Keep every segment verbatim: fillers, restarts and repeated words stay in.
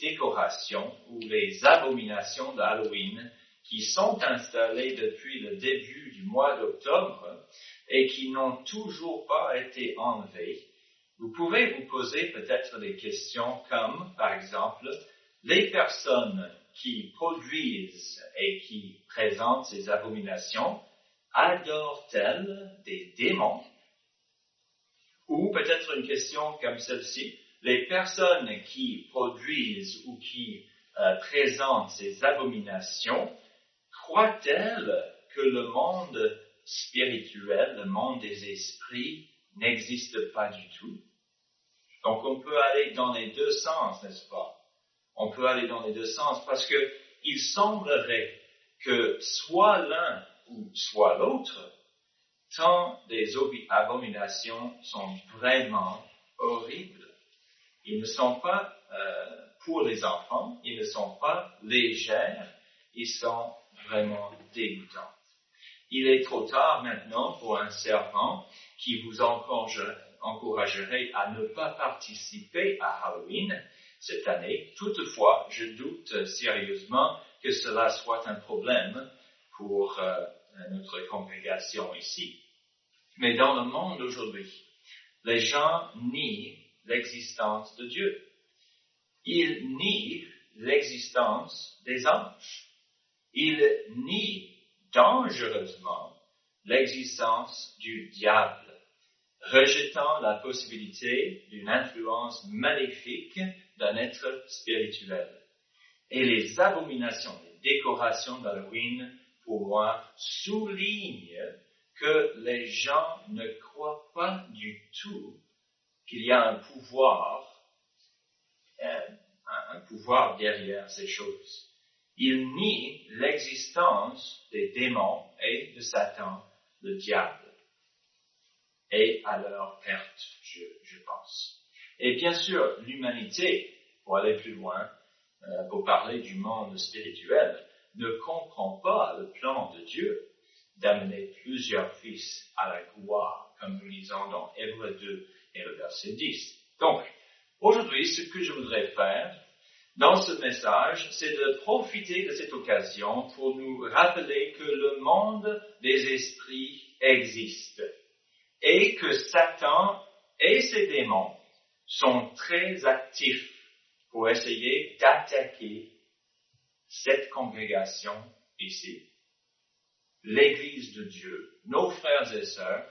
décorations ou les abominations d'Halloween qui sont installées depuis le début du mois d'octobre et qui n'ont toujours pas été enlevées, vous pouvez vous poser peut-être des questions comme, par exemple, les personnes qui produisent et qui présentent ces abominations, adorent-elles des démons? Ou peut-être une question comme celle-ci, les personnes qui produisent ou qui euh, présentent ces abominations, croient-elles que le monde spirituel, le monde des esprits, n'existe pas du tout? Donc on peut aller dans les deux sens, n'est-ce pas? On peut aller dans les deux sens parce que il semblerait que soit l'un ou soit l'autre, tant des abominations sont vraiment horribles. Ils ne sont pas euh, pour les enfants, ils ne sont pas légères, ils sont vraiment dégoûtants. Il est trop tard maintenant pour un serment qui vous encouragerait à ne pas participer à Halloween cette année. Toutefois, je doute sérieusement que cela soit un problème pour euh, notre congrégation ici. Mais dans le monde aujourd'hui, les gens nient l'existence de Dieu. Ils nient l'existence des anges. Ils nient dangereusement l'existence du diable, rejetant la possibilité d'une influence maléfique d'un être spirituel. Et les abominations, les décorations d'Halloween, pour moi, soulignent que les gens ne croient pas du tout qu'il y a un pouvoir, euh, un pouvoir derrière ces choses. Ils nient l'existence des démons et de Satan, le diable, et à leur perte, je, je pense. Et bien sûr, l'humanité, pour aller plus loin, euh, pour parler du monde spirituel, ne comprend pas le plan de Dieu d'amener plusieurs fils à la gloire, comme nous lisons dans Hébreux deux et le verset dix. Donc, aujourd'hui, ce que je voudrais faire dans ce message, c'est de profiter de cette occasion pour nous rappeler que le monde des esprits existe et que Satan et ses démons sont très actifs pour essayer d'attaquer cette congrégation ici, l'Église de Dieu, nos frères et sœurs,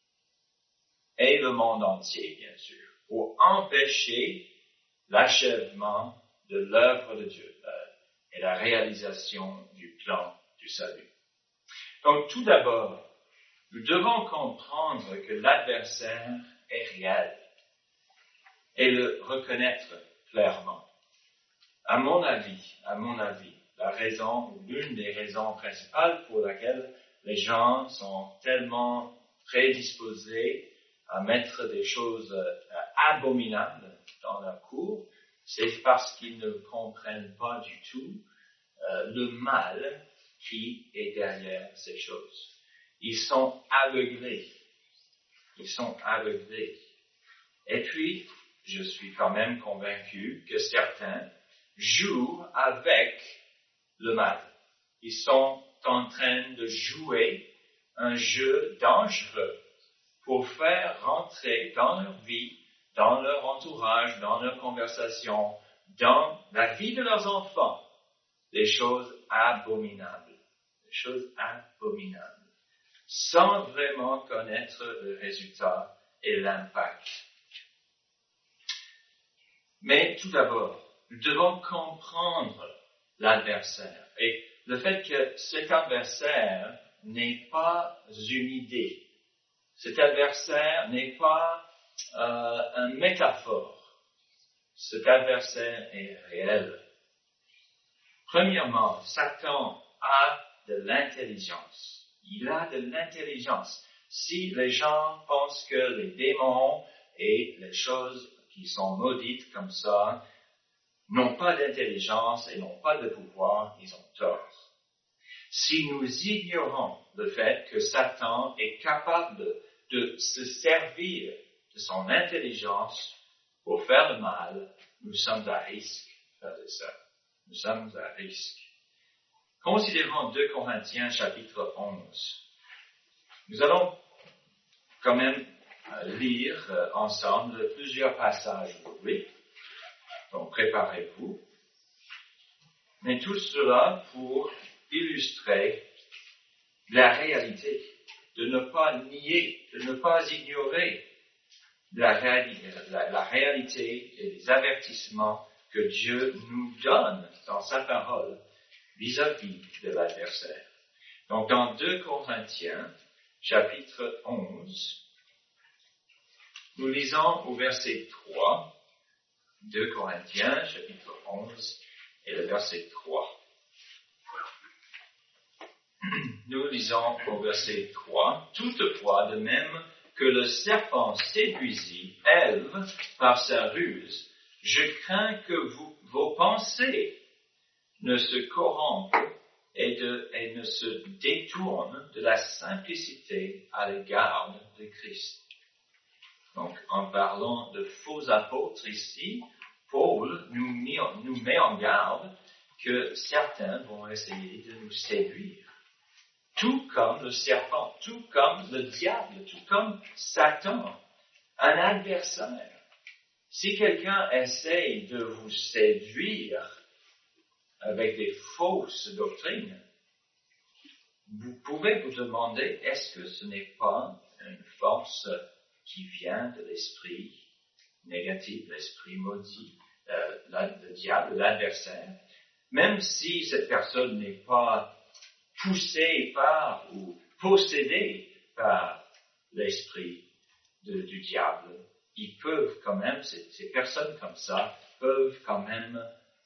et le monde entier, bien sûr, pour empêcher l'achèvement de l'œuvre de Dieu euh, et la réalisation du plan du salut. Donc, tout d'abord, nous devons comprendre que l'adversaire est réel et le reconnaître clairement. À mon avis, à mon avis, la raison, ou l'une des raisons principales pour laquelle les gens sont tellement prédisposés à mettre des choses euh, abominables dans leur cours, c'est parce qu'ils ne comprennent pas du tout euh, le mal qui est derrière ces choses. Ils sont aveuglés. Ils sont aveuglés. Et puis, je suis quand même convaincu que certains jouent avec le mal. Ils sont en train de jouer un jeu dangereux pour faire rentrer dans leur vie, dans leur entourage, dans leur conversation, dans la vie de leurs enfants, des choses abominables. Des choses abominables. Sans vraiment connaître le résultat et l'impact. Mais tout d'abord, nous devons comprendre l'adversaire. Et le fait que cet adversaire n'est pas une idée. Cet adversaire n'est pas euh, une métaphore. Cet adversaire est réel. Premièrement, Satan a de l'intelligence. Il a de l'intelligence. Si les gens pensent que les démons et les choses qui sont maudites comme ça n'ont pas d'intelligence et n'ont pas de pouvoir, ils ont tort. Si nous ignorons le fait que Satan est capable de se servir de son intelligence pour faire le mal, nous sommes à risque frères et sœurs. Nous sommes à risque. Considérons deux Corinthiens chapitre onze. Nous allons quand même lire ensemble plusieurs passages aujourd'hui. Donc préparez-vous. Mais tout cela pour illustrer la réalité, de ne pas nier, de ne pas ignorer la, réali- la, la réalité et les avertissements que Dieu nous donne dans sa parole vis-à-vis de l'adversaire. Donc dans deux Corinthiens, chapitre onze, nous lisons au verset trois, deux Corinthiens, chapitre onze, et le verset trois. Nous lisons au verset trois, « Toutefois, de même que le serpent séduisit Ève par sa ruse, je crains que vous, vos pensées ne se corrompent et, de, et ne se détournent de la simplicité à l'égard de Christ. » Donc, en parlant de faux apôtres ici, Paul nous, mit, nous met en garde que certains vont essayer de nous séduire. Tout comme le serpent, tout comme le diable, tout comme Satan, un adversaire. Si quelqu'un essaye de vous séduire avec des fausses doctrines, vous pouvez vous demander, est-ce que ce n'est pas une force qui vient de l'esprit négatif, l'esprit maudit, euh, le diable, l'adversaire, même si cette personne n'est pas poussée par ou possédée par l'esprit de, du diable, ils peuvent quand même, ces, ces personnes comme ça, peuvent quand même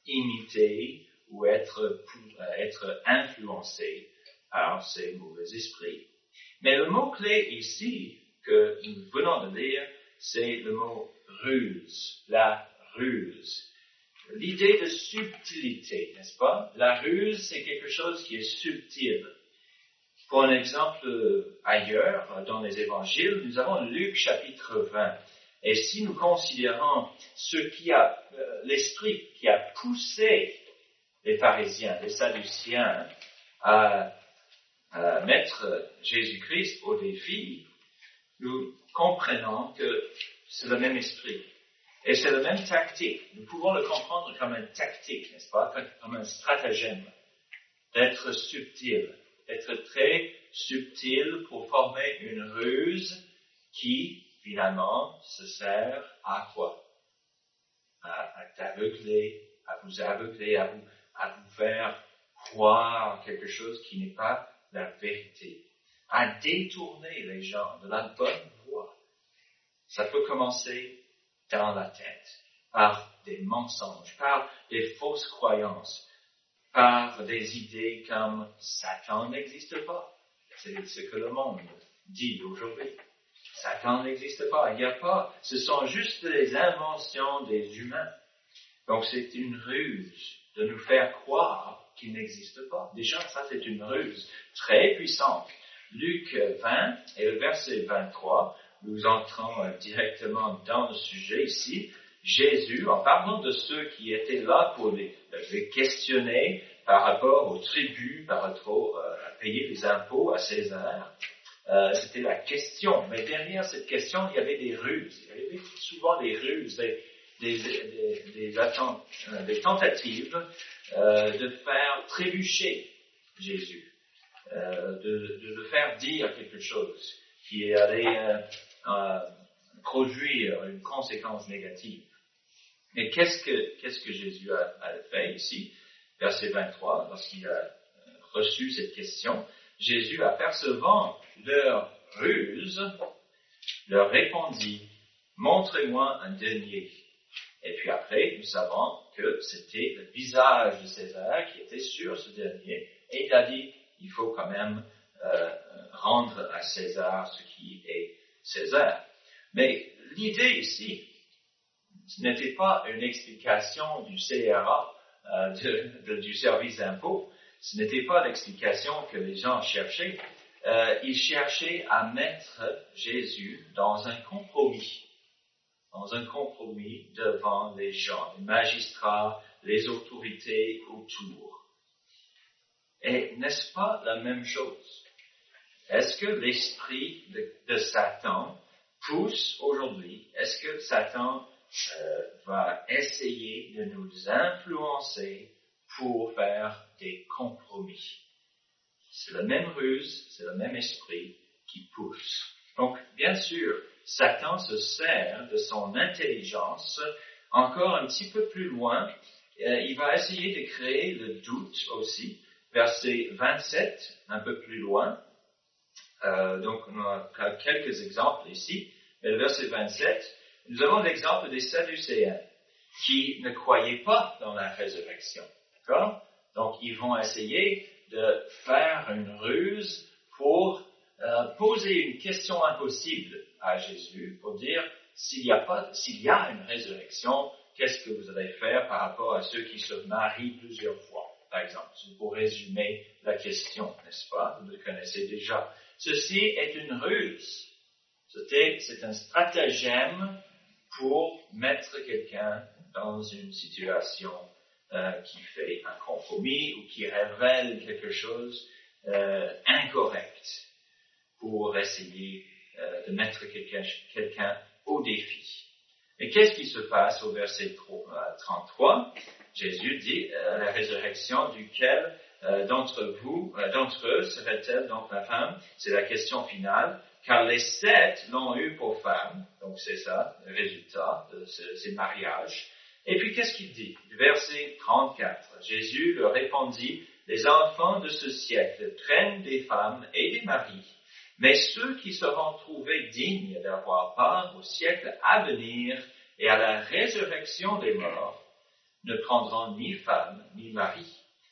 imiter ou être, être influencées par ces mauvais esprits. Mais le mot-clé ici, que nous venons de lire, c'est le mot ruse, la ruse. L'idée de subtilité, n'est-ce pas? La ruse, c'est quelque chose qui est subtil. Pour un exemple ailleurs, dans les évangiles, nous avons Luc chapitre vingt. Et si nous considérons ce qui a, euh, l'esprit qui a poussé les pharisiens, les sadduciens, à, à mettre Jésus-Christ au défi, nous comprenons que c'est le même esprit. Et c'est la même tactique. Nous pouvons le comprendre comme une tactique, n'est-ce pas? Comme un stratagème. D'être subtil. D'être très subtil pour former une ruse qui, finalement, se sert à quoi? À, à t'aveugler, à vous aveugler, à vous, à vous faire croire quelque chose qui n'est pas la vérité. À détourner les gens de la bonne voie. Ça peut commencer dans la tête, par des mensonges, par des fausses croyances, par des idées comme Satan n'existe pas. C'est ce que le monde dit aujourd'hui. Satan n'existe pas, il n'y a pas. Ce sont juste les inventions des humains. Donc c'est une ruse de nous faire croire qu'il n'existe pas. Déjà, ça c'est une ruse très puissante. Luc vingt et le verset vingt-trois, nous entrons directement dans le sujet ici. Jésus, en parlant de ceux qui étaient là pour les, les questionner par rapport aux tribus, par rapport à payer les impôts à César, euh, c'était la question. Mais derrière cette question, il y avait des ruses. Il y avait souvent des ruses, des, des, des, des, attentes, des tentatives euh, de faire trébucher Jésus, euh, de, de le faire dire quelque chose qui allait euh, euh, produire une conséquence négative. Mais qu'est-ce que, qu'est-ce que Jésus a, a fait ici? Verset vingt-trois, lorsqu'il a reçu cette question, Jésus, apercevant leur ruse, leur répondit, « Montrez-moi un denier. » Et puis après, nous savons que c'était le visage de César qui était sur ce denier, et il a dit, il faut quand même euh, rendre à César ce qui est César. Mais l'idée ici, ce n'était pas une explication du C R A, euh, de, de, du service d'impôt, ce n'était pas l'explication que les gens cherchaient. Euh, ils cherchaient à mettre Jésus dans un compromis, dans un compromis devant les gens, les magistrats, les autorités autour. Et n'est-ce pas la même chose? Est-ce que l'esprit de, de Satan pousse aujourd'hui? Est-ce que Satan euh, va essayer de nous influencer pour faire des compromis? C'est la même ruse, c'est le même esprit qui pousse. Donc, bien sûr, Satan se sert de son intelligence encore un petit peu plus loin. Euh, il va essayer de créer le doute aussi. Verset vingt-sept, un peu plus loin. Euh, donc, on a quelques exemples ici. Mais le verset vingt-sept, nous avons l'exemple des Sadducéens qui ne croyaient pas dans la résurrection. D'accord? Donc, ils vont essayer de faire une ruse pour euh, poser une question impossible à Jésus, pour dire, s'il y a pas, s'il y a une résurrection, qu'est-ce que vous allez faire par rapport à ceux qui se marient plusieurs fois, par exemple? C'est pour résumer la question, n'est-ce pas? Vous le connaissez déjà. Ceci est une ruse. C'était, c'est un stratagème pour mettre quelqu'un dans une situation euh, qui fait un compromis ou qui révèle quelque chose euh, incorrect pour essayer euh, de mettre quelqu'un, quelqu'un au défi. Et qu'est-ce qui se passe au verset trente-trois? Jésus dit, euh, la résurrection duquel euh, d'entre vous, euh, d'entre eux serait-elle donc la femme? C'est la question finale. Car les sept l'ont eu pour femme. Donc c'est ça, le résultat de ce, ces mariages. Et puis qu'est-ce qu'il dit? Verset trente-quatre. Jésus leur répondit, les enfants de ce siècle prennent des femmes et des maris, mais ceux qui seront trouvés dignes d'avoir part au siècle à venir et à la résurrection des morts ne prendront ni femme ni mari,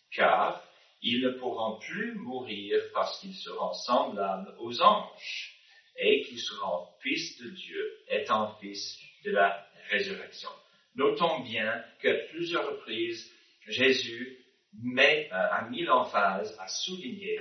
car ils ne pourront plus mourir parce qu'ils seront semblables aux anges et qu'ils seront fils de Dieu, étant fils de la résurrection. Notons bien qu'à plusieurs reprises, Jésus met, euh, a mis l'emphase à souligner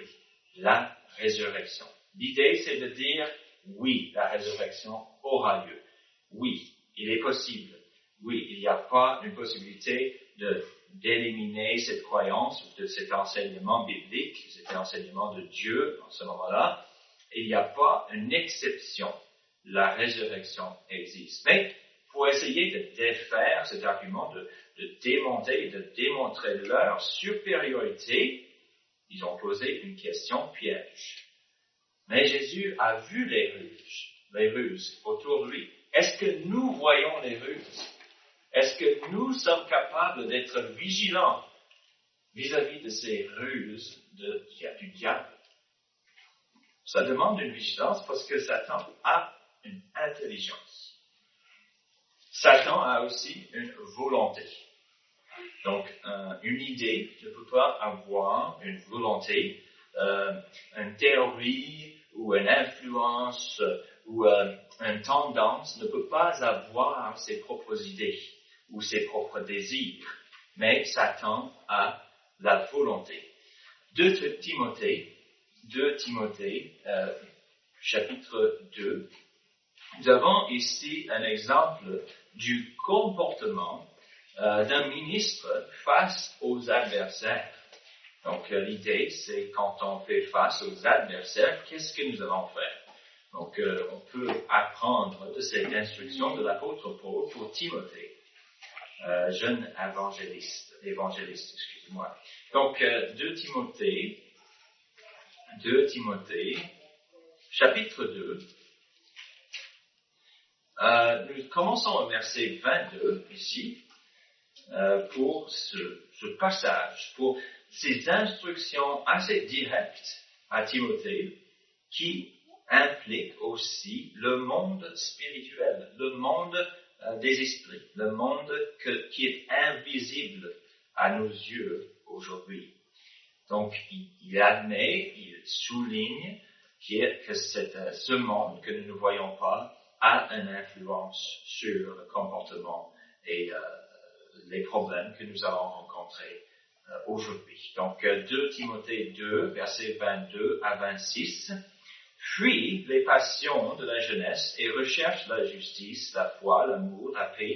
la résurrection. L'idée, c'est de dire, oui, la résurrection aura lieu. Oui, il est possible. Oui, il n'y a pas une possibilité de, d'éliminer cette croyance, de cet enseignement biblique, cet enseignement de Dieu en ce moment-là. Il n'y a pas une exception. La résurrection existe. Mais pour essayer de défaire cet argument, de, de démonter, de démontrer leur supériorité, ils ont posé une question piège. Mais Jésus a vu les ruses, les ruses autour de lui. Est-ce que nous voyons les ruses? Est-ce que nous sommes capables d'être vigilants vis-à-vis de ces ruses de, du diable? Ça demande une vigilance parce que Satan a une intelligence. Satan a aussi une volonté. Donc, euh, une idée ne peut pas avoir une volonté, euh, une théorie ou une influence ou euh, une tendance ne peut pas avoir ses propres idées ou ses propres désirs. Mais Satan a la volonté. deux Timothée, deux Timothée, euh, chapitre deux, nous avons ici un exemple du comportement euh, d'un ministre face aux adversaires. Donc euh, l'idée, c'est quand on fait face aux adversaires, qu'est-ce que nous allons faire? Donc euh, on peut apprendre de cette instruction de l'apôtre Paul pour Timothée, euh, jeune évangéliste, évangéliste, excusez-moi. Donc euh, deux Timothée, deux Timothée, chapitre deux. Euh, nous commençons au verset vingt-deux ici euh, pour ce, ce passage, pour ces instructions assez directes à Timothée qui impliquent aussi le monde spirituel, le monde euh, des esprits, le monde que, qui est invisible à nos yeux aujourd'hui. Donc il, il admet, il souligne que c'est ce monde que nous ne voyons pas a une influence sur le comportement et euh, les problèmes que nous allons rencontrer euh, aujourd'hui. Donc, euh, deux Timothée deux, versets vingt-deux à vingt-six. « Fuis les passions de la jeunesse et recherche la justice, la foi, l'amour, la paix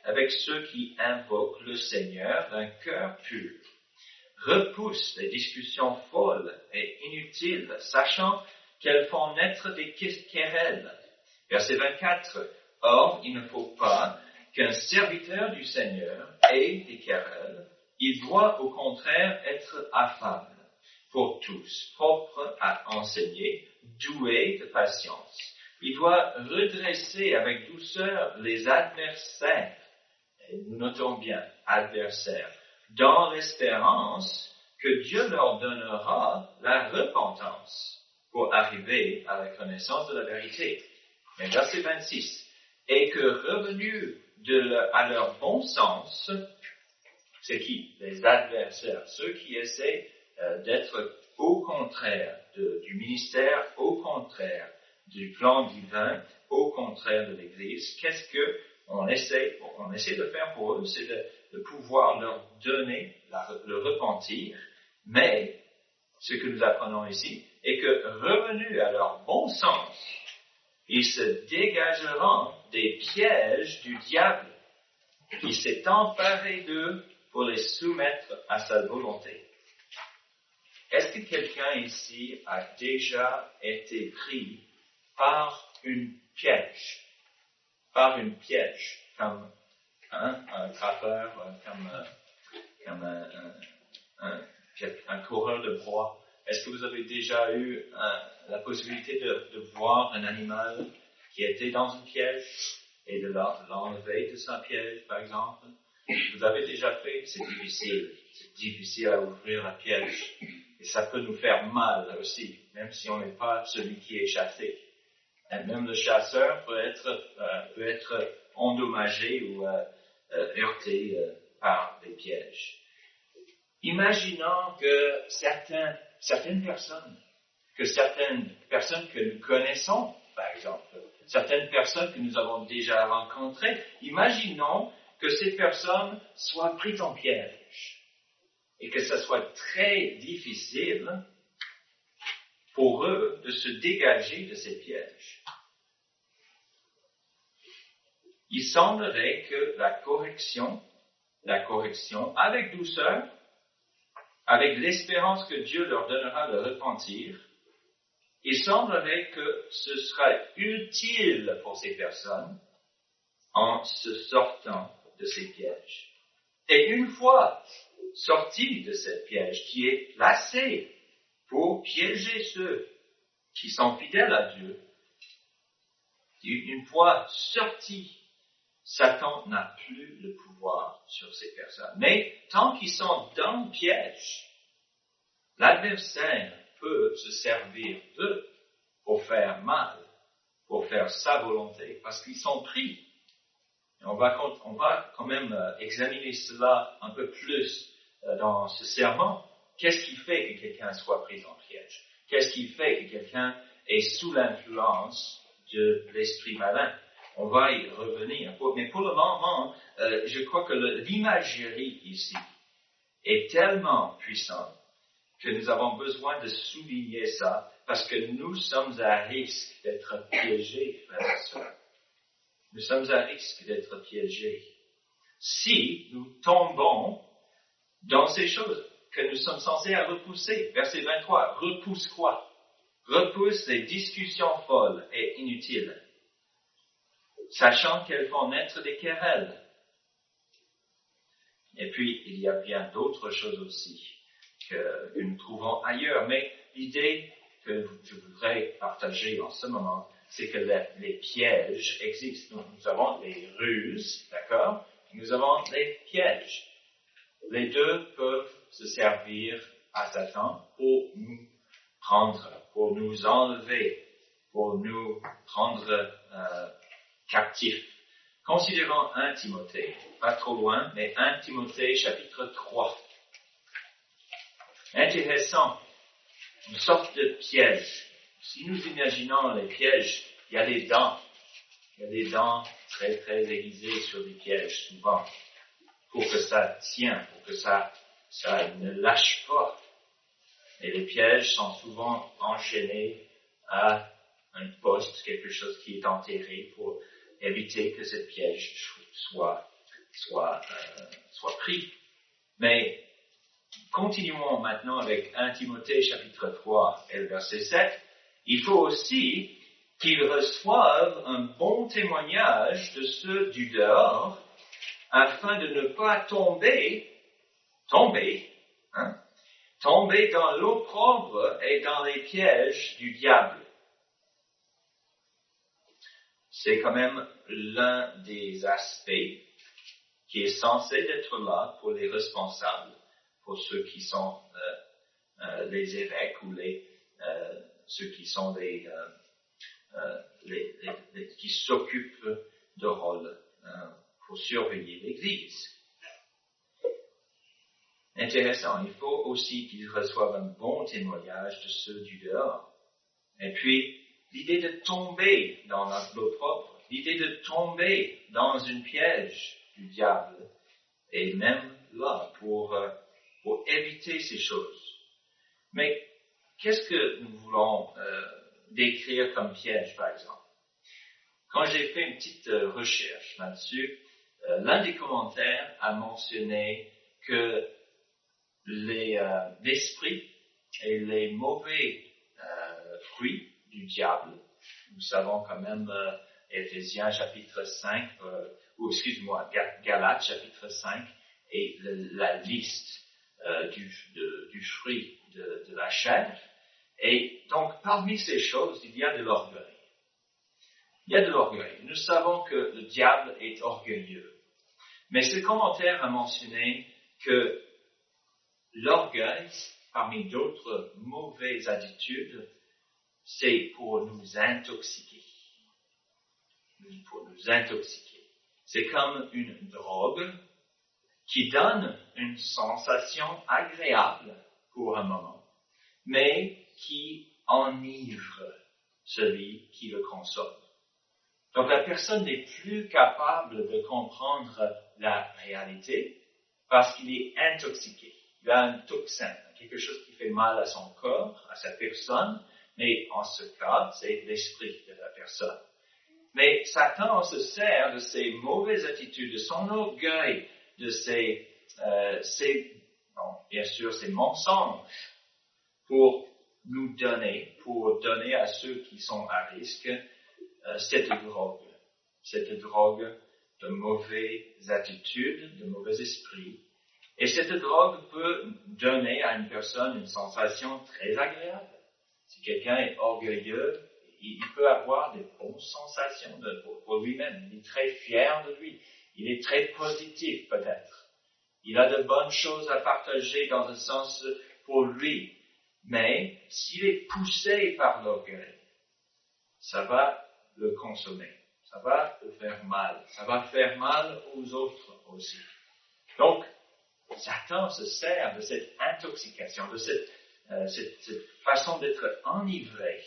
avec ceux qui invoquent le Seigneur d'un cœur pur. Repousse les discussions folles et inutiles, sachant qu'elles font naître des querelles. Verset vingt-quatre. Or, il ne faut pas qu'un serviteur du Seigneur ait des querelles. Il doit au contraire être affable pour tous, propre à enseigner, doué de patience. Il doit redresser avec douceur les adversaires. Et nous notons bien, adversaires, dans l'espérance que Dieu leur donnera la repentance pour arriver à la connaissance de la vérité. Mais verset vingt-six. Et que revenus de leur, à leur bon sens, c'est qui? Les adversaires, ceux qui essaient euh, d'être au contraire de, du ministère, au contraire du plan divin, au contraire de l'Église. Qu'est-ce que on essaie, on essaie de faire pour eux? C'est de, de pouvoir leur donner la, le repentir, mais ce que nous apprenons ici est que revenus à leur bon sens, ils se dégageront des pièges du diable qui s'est emparé d'eux pour les soumettre à sa volonté. Est-ce que quelqu'un ici a déjà été pris par une piège, par une piège, comme hein, un trappeur, comme, comme un, un, un, un coureur de proie? Est-ce que vous avez déjà eu un, la possibilité de, de voir un animal qui était dans un piège et de l'enlever de son piège, par exemple? Vous avez déjà fait? C'est difficile. C'est difficile à ouvrir un piège. Et ça peut nous faire mal aussi, même si on n'est pas celui qui est chassé. Et même le chasseur peut être, euh, peut être endommagé ou euh, euh, heurté euh, par des pièges. Imaginons que certains, certaines personnes, que certaines personnes que nous connaissons, par exemple, certaines personnes que nous avons déjà rencontrées, imaginons que ces personnes soient prises en piège et que ce soit très difficile pour eux de se dégager de ces pièges. Il semblerait que la correction, la correction avec douceur, avec l'espérance que Dieu leur donnera de repentir, il semblerait que ce sera utile pour ces personnes en se sortant de ces pièges. Et une fois sortis de ce piège qui est placé pour piéger ceux qui sont fidèles à Dieu, une fois sortis, Satan n'a plus le pouvoir sur ces personnes. Mais tant qu'ils sont dans le piège, l'adversaire peut se servir d'eux pour faire mal, pour faire sa volonté, parce qu'ils sont pris. Et on va, on va quand même examiner cela un peu plus dans ce sermon. Qu'est-ce qui fait que quelqu'un soit pris en piège? Qu'est-ce qui fait que quelqu'un est sous l'influence de l'esprit malin? On va y revenir. Mais pour le moment, euh, je crois que le, l'imagerie ici est tellement puissante que nous avons besoin de souligner ça, parce que nous sommes à risque d'être piégés, frères et sœurs. Nous sommes à risque d'être piégés si nous tombons dans ces choses que nous sommes censés à repousser. Verset vingt-trois, repousse quoi? Repousse les discussions folles et inutiles, sachant qu'elles font naître des querelles. Et puis, il y a bien d'autres choses aussi que, que nous trouvons ailleurs. Mais l'idée que je voudrais partager en ce moment, c'est que les, les pièges existent. Nous, nous avons les ruses, d'accord? Nous avons les pièges. Les deux peuvent se servir à Satan pour nous prendre, pour nous enlever, pour nous prendre euh, captifs. Considérons un Timothée, pas trop loin, mais un Timothée chapitre trois. Intéressant, une sorte de piège. Si nous imaginons les pièges, il y a des dents. Il y a des dents très très aiguisées sur les pièges, souvent, pour que ça tienne, pour que ça, ça ne lâche pas. Et les pièges sont souvent enchaînés à un poste, quelque chose qui est enterré pour éviter que ce piège soit soit, euh, soit pris. Mais continuons maintenant avec premier Timothée chapitre trois et le verset sept. Il faut aussi qu'ils reçoivent un bon témoignage de ceux du dehors, afin de ne pas tomber, tomber, hein, tomber dans l'opprobre et dans les pièges du diable. C'est quand même l'un des aspects qui est censé être là pour les responsables, pour ceux qui sont euh, euh, les évêques ou les, euh, ceux qui sont les, euh, euh, les, les, les qui s'occupent de rôle euh, pour surveiller l'Église. Intéressant, il faut aussi qu'ils reçoivent un bon témoignage de ceux du dehors. Et puis, l'idée de tomber dans l'opprobre, l'idée de tomber dans une piège du diable, est même là pour, euh, pour éviter ces choses. Mais qu'est-ce que nous voulons euh, décrire comme piège, par exemple? Quand j'ai fait une petite euh, recherche là-dessus, euh, l'un des commentaires a mentionné que les, euh, l'esprit et les mauvais euh, fruits du diable, nous savons quand même euh, Éphésiens chapitre cinq, euh, ou excuse-moi, Galates chapitre cinq, et le, la liste euh, du, de, du fruit de, de la chair. Et donc, parmi ces choses, il y a de l'orgueil. Il y a de l'orgueil. Nous savons que le diable est orgueilleux. Mais ce commentaire a mentionné que l'orgueil, parmi d'autres mauvaises attitudes, c'est pour nous intoxiquer. Pour nous intoxiquer. C'est comme une drogue qui donne une sensation agréable pour un moment, mais qui enivre celui qui le consomme. Donc la personne n'est plus capable de comprendre la réalité parce qu'il est intoxiqué. Il a un toxin, quelque chose qui fait mal à son corps, à sa personne, mais en ce cas, c'est l'esprit de la personne. Mais Satan se sert de ses mauvaises attitudes, de son orgueil, de ses, euh, ses non, bien sûr, ses mensonges, pour nous donner, pour donner à ceux qui sont à risque, euh, cette drogue, cette drogue de mauvaises attitudes, de mauvais esprits. Et cette drogue peut donner à une personne une sensation très agréable. Si quelqu'un est orgueilleux, il peut avoir des bonnes sensations de, pour, pour lui-même. Il est très fier de lui. Il est très positif, peut-être. Il a de bonnes choses à partager dans un sens pour lui. Mais s'il est poussé par l'orgueil, ça va le consommer. Ça va le faire mal. Ça va faire mal aux autres aussi. Donc, Satan se sert de cette intoxication, de cette, euh, cette, cette façon d'être enivré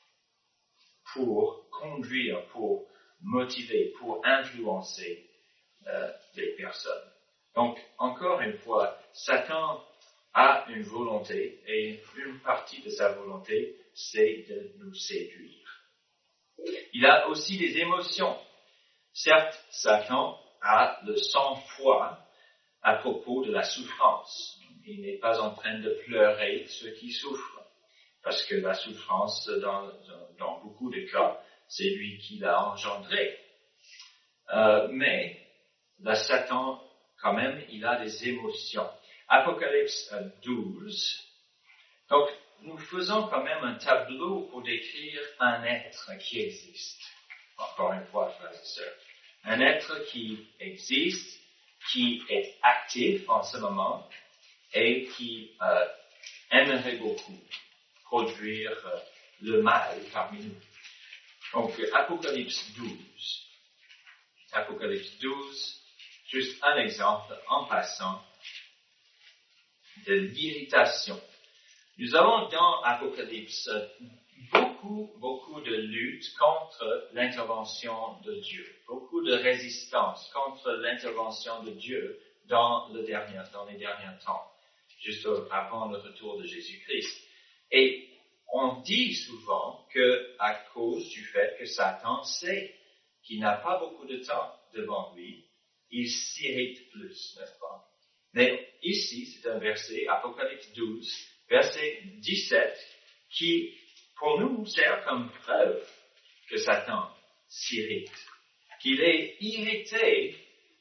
pour conduire, pour motiver, pour influencer euh, les personnes. Donc, encore une fois, Satan a une volonté, et une partie de sa volonté, c'est de nous séduire. Il a aussi des émotions. Certes, Satan a le sang-froid à propos de la souffrance. Il n'est pas en train de pleurer ceux qui souffrent, parce que la souffrance, dans, dans beaucoup de cas, c'est lui qui l'a engendrée. Euh, mais, la Satan, quand même, il a des émotions. Apocalypse douze. Donc, nous faisons quand même un tableau pour décrire un être qui existe. Encore une fois, frères et sœurs. Un être qui existe, qui est actif en ce moment et qui euh, aimerait beaucoup produire euh, le mal parmi nous. Donc, Apocalypse douze. Apocalypse douze, juste un exemple en passant de l'irritation. Nous avons dans Apocalypse beaucoup, beaucoup de lutte contre l'intervention de Dieu, beaucoup de résistance contre l'intervention de Dieu dans, le dernier, dans les derniers temps, juste avant le retour de Jésus-Christ. Et on dit souvent que à cause du fait que Satan sait qu'il n'a pas beaucoup de temps devant lui, il s'irrite plus, n'est-ce pas? Mais ici, c'est un verset, Apocalypse douze, verset dix-sept, qui, pour nous, sert comme preuve que Satan s'irrite, qu'il est irrité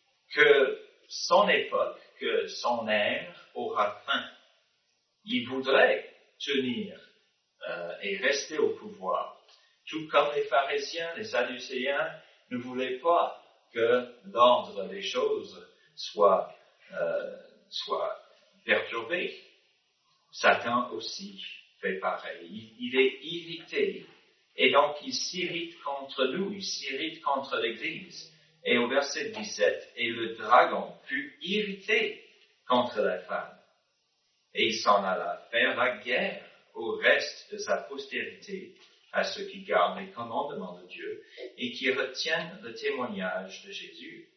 que son époque, que son ère aura fin. Il voudrait tenir euh, et rester au pouvoir, tout comme les pharisiens, les sadducéens ne voulaient pas que l'ordre des choses soit, euh, soit perturbé. Satan aussi fait pareil. Il, il est irrité et donc il s'irrite contre nous, il s'irrite contre l'Église. Et au verset dix-sept, et le dragon fut irrité contre la femme. Et il s'en alla faire la guerre au reste de sa postérité, à ceux qui gardent les commandements de Dieu et qui retiennent le témoignage de Jésus.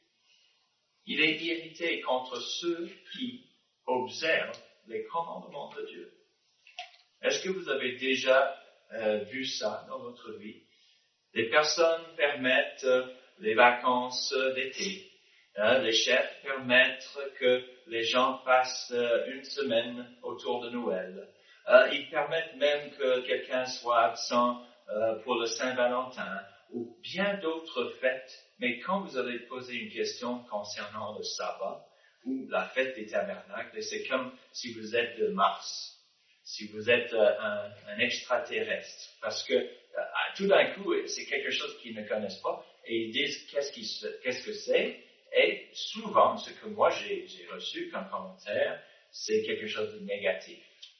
Il est irrité contre ceux qui observent les commandements de Dieu. Est-ce que vous avez déjà euh, vu ça dans votre vie? Les personnes permettent euh, les vacances d'été. Hein, les chefs permettent que les gens passent euh, une semaine autour de Noël. Euh, ils permettent même que quelqu'un soit absent euh, pour le Saint-Valentin ou bien d'autres fêtes. Mais quand vous allez poser une question concernant le sabbat ou la fête des tabernacles, c'est comme si vous êtes de Mars, si vous êtes euh, un, un extraterrestre, parce que euh, tout d'un coup, c'est quelque chose qu'ils ne connaissent pas et ils disent qu'est-ce, qui, qu'est-ce que c'est. Et souvent, ce que moi j'ai, j'ai reçu comme commentaire, c'est quelque chose de négatif.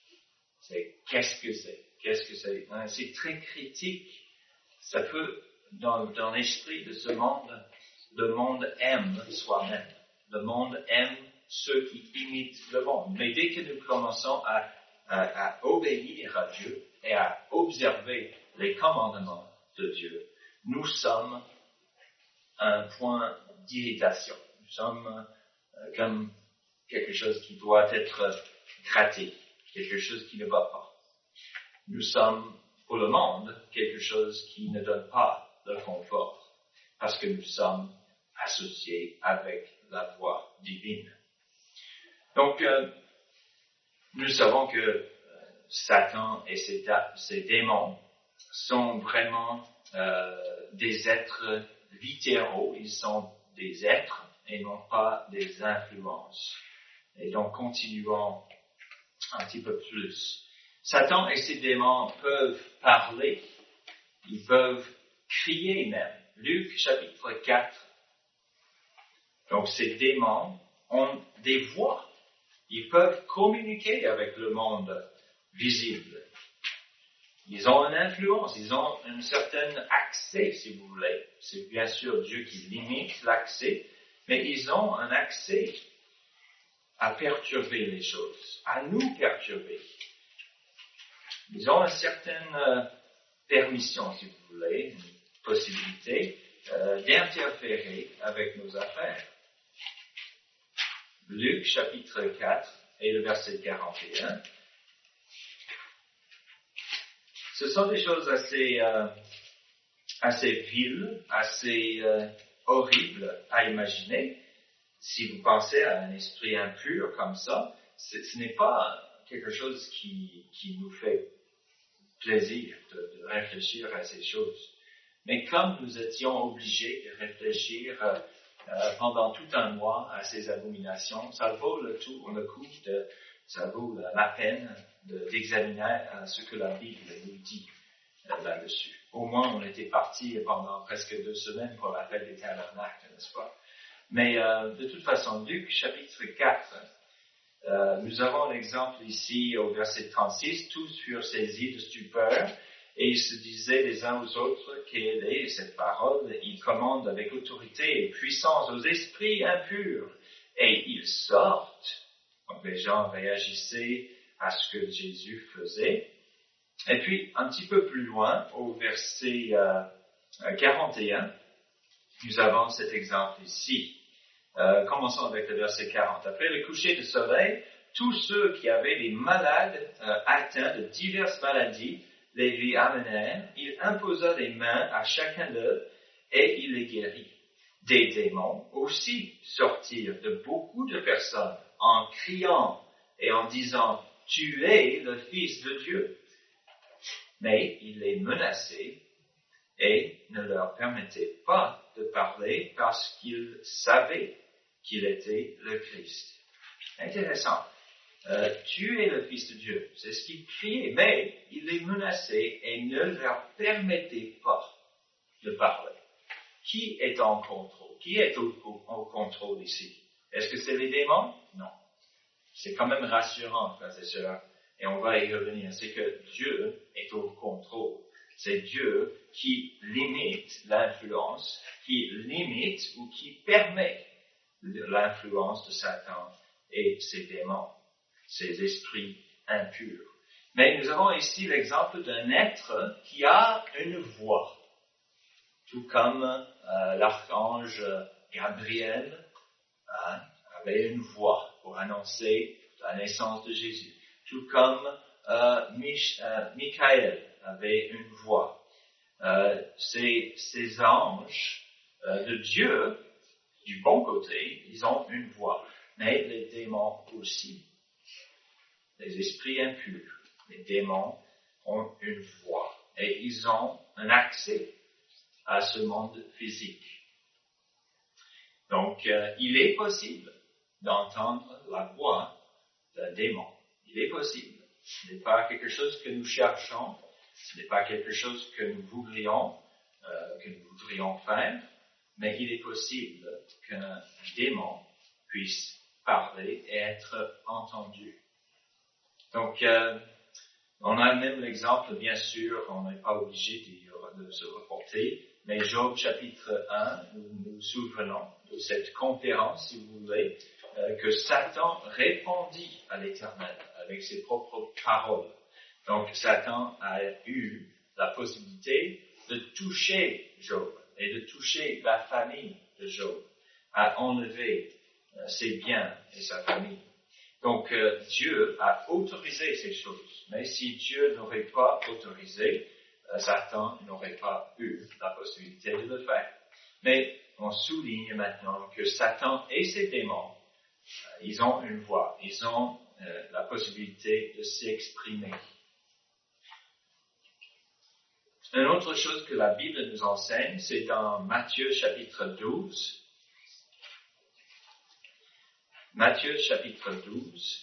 C'est qu'est-ce que c'est? Qu'est-ce que c'est? C'est très critique. Ça peut, dans, dans l'esprit de ce monde, le monde aime soi-même. Le monde aime ceux qui imitent le monde. Mais dès que nous commençons à, à, à obéir à Dieu et à observer les commandements de Dieu, nous sommes un point d'irritation. Nous sommes euh, comme quelque chose qui doit être gratté, quelque chose qui ne va pas. Nous sommes, pour le monde, quelque chose qui ne donne pas le confort, parce que nous sommes associés avec la voie divine. Donc, euh, nous savons que euh, Satan et ses, ses démons sont vraiment euh, des êtres littéraux, ils sont des êtres et non pas des influences. Et donc, continuons un petit peu plus. Satan et ses démons peuvent parler, ils peuvent crier même. Luc chapitre quatre. Donc, ces démons ont des voix. Ils peuvent communiquer avec le monde visible. Ils ont une influence, ils ont un certain accès, si vous voulez. C'est bien sûr Dieu qui limite l'accès, mais ils ont un accès à perturber les choses, à nous perturber. Ils ont une certaine euh, permission, si vous voulez, une possibilité euh, d'interférer avec nos affaires. Luc chapitre quatre et le verset quarante et un. Ce sont des choses assez, euh, assez viles, assez euh, horribles à imaginer. Si vous pensez à un esprit impur comme ça, ce n'est pas quelque chose qui, qui nous fait plaisir de, de réfléchir à ces choses. Mais comme nous étions obligés de réfléchir euh, euh, pendant tout un mois à ces abominations, ça vaut le, tout, le coup, de, ça vaut la peine de, d'examiner euh, ce que la Bible nous dit euh, là-dessus. Au moins, on était partis pendant presque deux semaines pour la fête des tabernacles, n'est-ce pas? Mais euh, de toute façon, Luc chapitre quatre, euh, nous avons l'exemple ici au verset trente-six, tous furent saisis de stupeur et ils se disaient les uns aux autres quelle est cette parole. Ils commandent avec autorité et puissance aux esprits impurs et ils sortent. Donc les gens réagissaient à ce que Jésus faisait. Et puis un petit peu plus loin, au verset euh, quarante et un, nous avons cet exemple ici. Euh, commençons avec le verset quarante. Après le coucher du soleil, tous ceux qui avaient des malades euh, atteints de diverses maladies les lui amenèrent. Il imposa les mains à chacun d'eux et il les guérit. des démons aussi sortir de beaucoup de personnes en criant et en disant « Tu es le Fils de Dieu ». Mais il les menaçait et ne leur permettait pas de parler parce qu'ils savaient qu'il était le Christ. Intéressant. Euh, tu es le Fils de Dieu. C'est ce qu'il criait, mais il les menaçait et ne leur permettait pas de parler. Qui est en contrôle? Qui est au, au, au contrôle ici? Est-ce que c'est les démons? Non. C'est quand même rassurant, frères et sœurs, et on va y revenir. C'est que Dieu est au contrôle. C'est Dieu qui limite l'influence, qui limite ou qui permet l'influence de Satan et ses démons, ses esprits impurs. Mais nous avons ici l'exemple d'un être qui a une voix, tout comme euh, l'archange Gabriel hein, avait une voix pour annoncer la naissance de Jésus, tout comme euh, Mich- euh, Michael avait une voix. Euh, ces, ces anges euh, de Dieu, du bon côté, ils ont une voix, mais les démons aussi. Les esprits impurs, les démons ont une voix et ils ont un accès à ce monde physique. Donc, euh, il est possible d'entendre la voix d'un démon. Il est possible. Ce n'est pas quelque chose que nous cherchons, ce n'est pas quelque chose que nous voudrions, euh, que nous voudrions faire, mais il est possible qu'un démon puisse parler et être entendu. Donc, euh, on a même l'exemple, bien sûr, on n'est pas obligé de, de se reporter, mais Job chapitre un, nous nous souvenons de cette conférence, si vous voulez, euh, que Satan répondit à l'Éternel avec ses propres paroles. Donc, Satan a eu la possibilité de toucher Job et de toucher la famille de Job, à enlever euh, ses biens et sa famille. Donc, euh, Dieu a autorisé ces choses. Mais si Dieu n'aurait pas autorisé, euh, Satan n'aurait pas eu la possibilité de le faire. Mais on souligne maintenant que Satan et ses démons, euh, ils ont une voix, ils ont euh, la possibilité de s'exprimer. Une autre chose que la Bible nous enseigne, c'est dans Matthieu chapitre douze. Matthieu chapitre douze.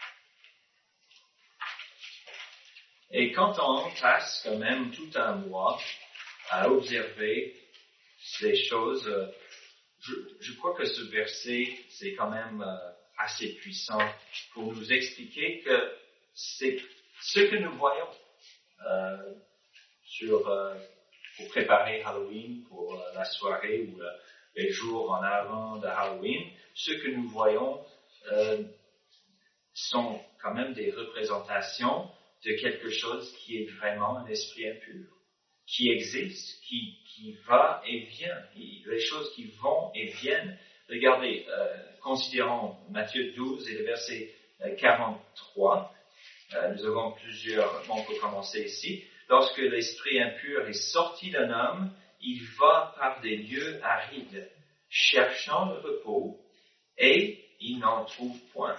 Et quand on passe quand même tout un mois à observer ces choses, je, je crois que ce verset, c'est quand même euh, assez puissant pour nous expliquer que c'est ce que nous voyons euh, sur, euh, pour préparer Halloween, pour euh, la soirée ou euh, les jours en avant de Halloween, ce que nous voyons euh, sont quand même des représentations de quelque chose qui est vraiment un esprit impur, qui existe, qui, qui va et vient, les choses qui vont et viennent. Regardez, euh, considérons Matthieu douze et le verset quarante-trois. Euh, nous avons plusieurs, on peut commencer ici. Lorsque l'esprit impur est sorti d'un homme, il va par des lieux arides, cherchant le repos, et il n'en trouve point.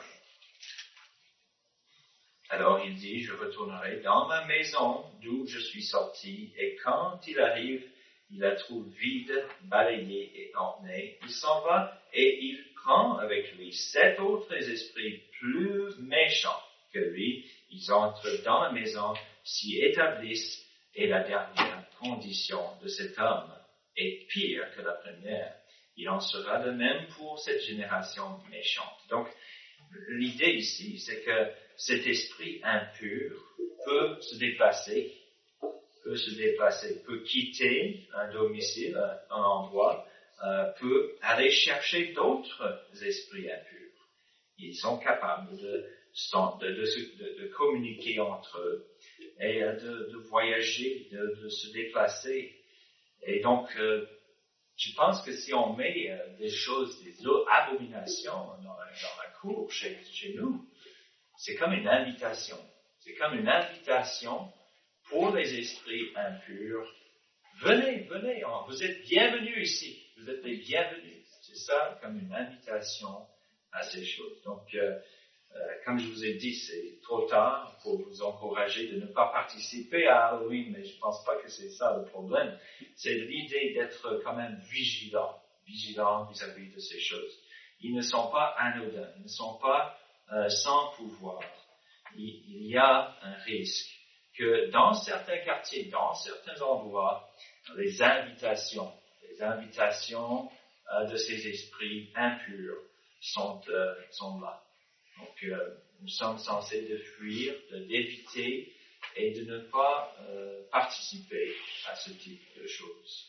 Alors il dit, je retournerai dans ma maison d'où je suis sorti, et quand il arrive, il la trouve vide, balayée et ornée. Il s'en va et il prend avec lui sept autres esprits plus méchants que lui. Ils entrent dans la maison, s'y établissent, et la dernière condition de cet homme est pire que la première. Il en sera de même pour cette génération méchante. Donc, l'idée ici, c'est que cet esprit impur peut se déplacer, peut se déplacer, peut quitter un domicile, un endroit, euh, peut aller chercher d'autres esprits impurs. Ils sont capables de, de, de, de, de communiquer entre eux et de, de voyager, de, de se déplacer. Et donc, euh, je pense que si on met euh, des choses, des abominations dans, dans la cour chez, chez nous, c'est comme une invitation. C'est comme une invitation pour les esprits impurs. Venez, venez, vous êtes bienvenus ici. vous êtes les bienvenus. C'est ça comme une invitation à ces choses. Donc, euh, euh, comme je vous ai dit, c'est trop tard pour vous encourager de ne pas participer à Halloween, mais je ne pense pas que c'est ça le problème. C'est l'idée d'être quand même vigilant, vigilant vis-à-vis de ces choses. Ils ne sont pas anodins, ils ne sont pas euh, sans pouvoir. Il, il y a un risque que dans certains quartiers, dans certains endroits, les invitations, les invitations euh, de ces esprits impurs sont, euh, sont là. Donc, euh, nous sommes censés de fuir, de d'éviter et de ne pas euh, participer à ce type de choses.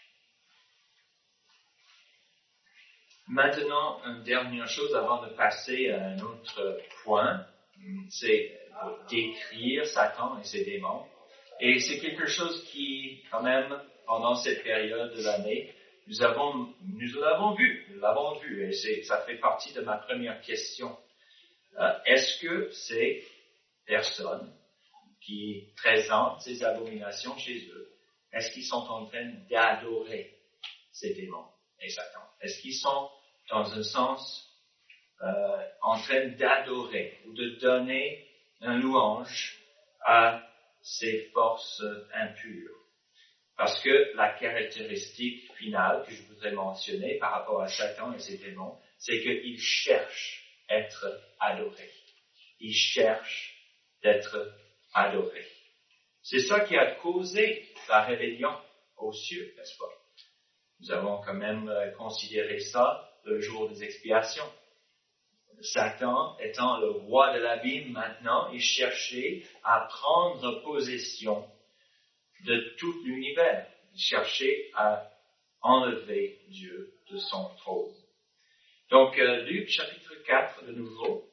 Maintenant, une dernière chose avant de passer à un autre point, c'est décrire Satan et ses démons. Et c'est quelque chose qui, quand même, pendant cette période de l'année, nous avons, nous l'avons vu, nous l'avons vu, et c'est, ça fait partie de ma première question. Euh, est-ce que ces personnes qui présentent ces abominations chez eux, est-ce qu'ils sont en train d'adorer ces démons et Satan? Est-ce qu'ils sont, dans un sens, euh, en train d'adorer ou de donner un louange à ces forces impures? Parce que la caractéristique finale que je voudrais mentionner par rapport à Satan et ses démons, c'est qu'ils cherchent à être adorés. Ils cherchent d'être adorés. C'est ça qui a causé la rébellion aux cieux, n'est-ce pas? Nous avons quand même considéré ça le jour des expiations. Satan étant le roi de l'abîme maintenant, il cherchait à prendre possession de tout l'univers. Il cherchait à enlever Dieu de son trône. Donc, euh, Luc chapitre quatre de nouveau,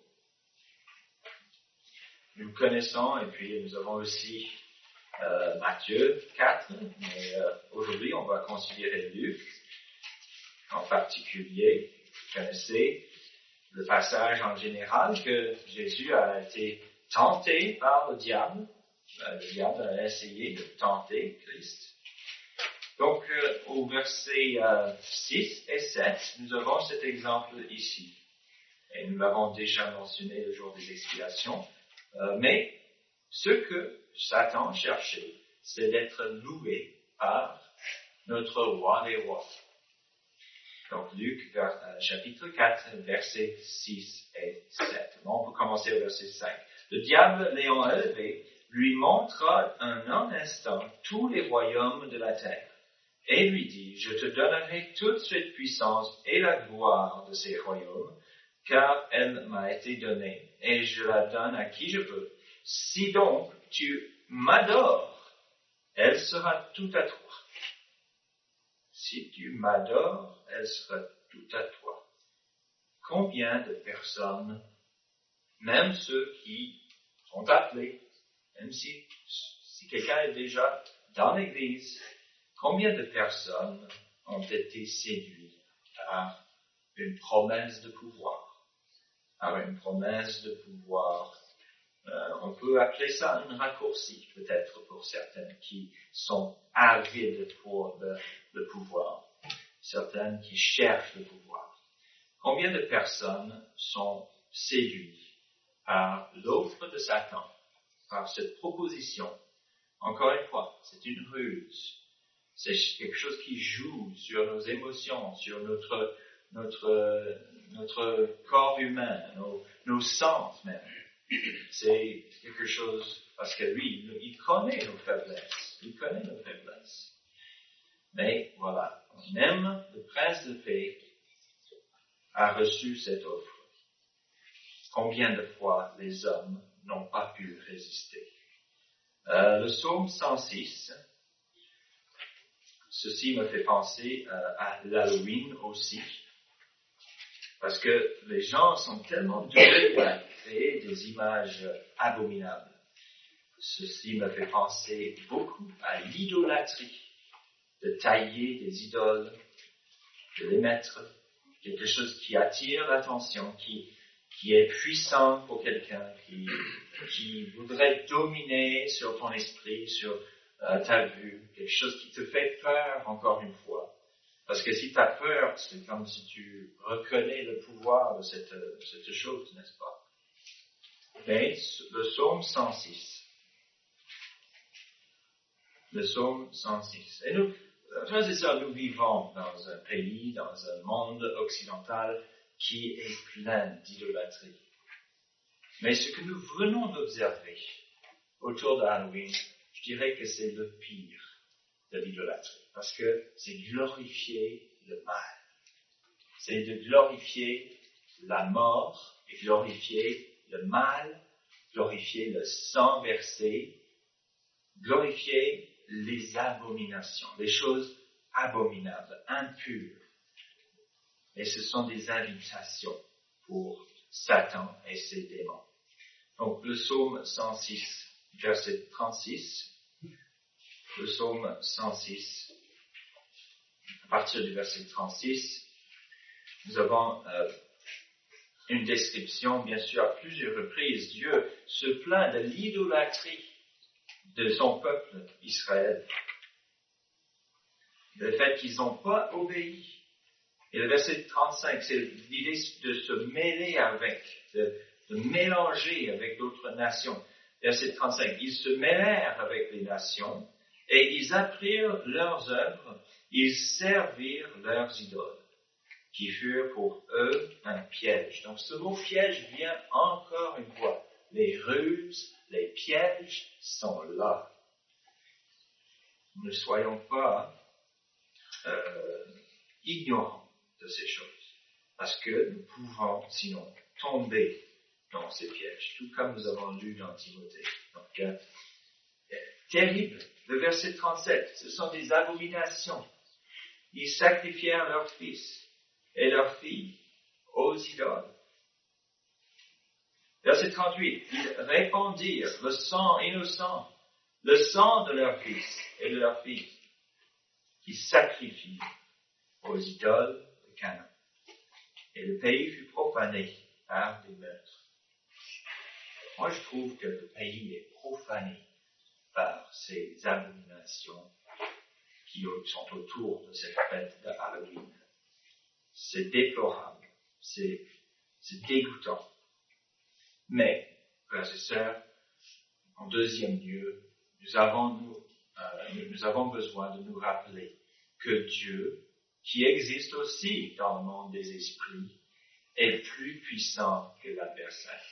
nous connaissons, et puis nous avons aussi euh, Matthieu quatre, mais euh, aujourd'hui on va considérer Luc en particulier. Vous connaissez le passage en général que Jésus a été tenté par le diable. Le diable a essayé de tenter Christ. Donc, euh, au verset euh, six et sept, nous avons cet exemple ici. Et nous l'avons déjà mentionné le jour des expiations. Euh, mais ce que Satan cherchait, c'est d'être loué par notre roi des rois. Donc, Luc, vers, euh, chapitre quatre, versets six et sept. Bon, on peut commencer au verset cinq. Le diable, l'ayant élevé, lui montra en un instant tous les royaumes de la terre, et lui dit, je te donnerai toute cette puissance et la gloire de ces royaumes, car elle m'a été donnée, et je la donne à qui je veux. Si donc tu m'adores, elle sera tout à toi. Si tu m'adores, elle sera tout à toi. Combien de personnes, même ceux qui sont appelés, même si, si quelqu'un est déjà dans l'Église, combien de personnes ont été séduites par une promesse de pouvoir, par une promesse de pouvoir, euh, on peut appeler ça un raccourci peut-être pour certaines qui sont avides pour le, le pouvoir, certaines qui cherchent le pouvoir. Combien de personnes sont séduites par l'offre de Satan, par cette proposition? Encore une fois, c'est une ruse. C'est quelque chose qui joue sur nos émotions, sur notre, notre, notre corps humain, nos, nos sens même. C'est quelque chose, parce que lui, il connaît nos faiblesses. Il connaît nos faiblesses. Mais voilà, même le prince de paix a reçu cette offre. Combien de fois les hommes n'ont pas pu résister? Euh, le psaume cent six, ceci me fait penser euh, à l'Halloween aussi, parce que les gens sont tellement doués à créer des images abominables. Ceci me fait penser beaucoup à l'idolâtrie, de tailler des idoles, de les mettre, quelque chose qui attire l'attention, qui, qui est puissant pour quelqu'un, qui, qui voudrait dominer sur ton esprit, sur euh, ta vue, quelque chose qui te fait peur, encore une fois. Parce que si tu as peur, c'est comme si tu reconnais le pouvoir de cette, de cette chose, n'est-ce pas? Mais le psaume cent six. Le psaume cent six. Et nous, frères et sœurs, nous vivons dans un pays, dans un monde occidental qui est plein d'idolâtrie. Mais ce que nous venons d'observer autour de Halloween, je dirais que c'est le pire de l'idolâtrie. Parce que c'est glorifier le mal. C'est de glorifier la mort, et glorifier le mal, glorifier le sang versé, glorifier les abominations, les choses abominables, impures. Et ce sont des invitations pour Satan et ses démons. Donc le psaume cent six, verset trente-six, le psaume cent six, à partir du verset trente-six, nous avons euh, une description, bien sûr, à plusieurs reprises. Dieu se plaint de l'idolâtrie de son peuple Israël. Le fait qu'ils n'ont pas obéi. Et le verset trente-cinq, c'est l'idée de se mêler avec, de, de mélanger avec d'autres nations. Verset trente-cinq, ils se mêlèrent avec les nations et ils apprirent leurs œuvres, ils servirent leurs idoles, qui furent pour eux un piège. Donc ce mot piège vient encore une fois. Les ruses, les pièges sont là. Ne soyons pas euh, ignorants de ces choses, parce que nous pouvons sinon tomber dans ces pièges, tout comme nous avons lu dans Timothée. Donc, euh, terrible. Le verset trente-sept, ce sont des abominations. Ils sacrifièrent leurs fils et leurs filles aux idoles. Verset trente-huit, ils répandirent le sang innocent, le sang de leurs fils et de leurs filles, qui sacrifient aux idoles de Canaan. Et le pays fut profané par des meurtres. Moi, je trouve que le pays est profané par ces abominations qui sont autour de cette fête de Halloween. C'est déplorable, c'est, c'est dégoûtant. Mais, frères et sœurs, en deuxième lieu, nous avons, nous, euh, nous avons besoin de nous rappeler que Dieu, qui existe aussi dans le monde des esprits, est plus puissant que l'adversaire.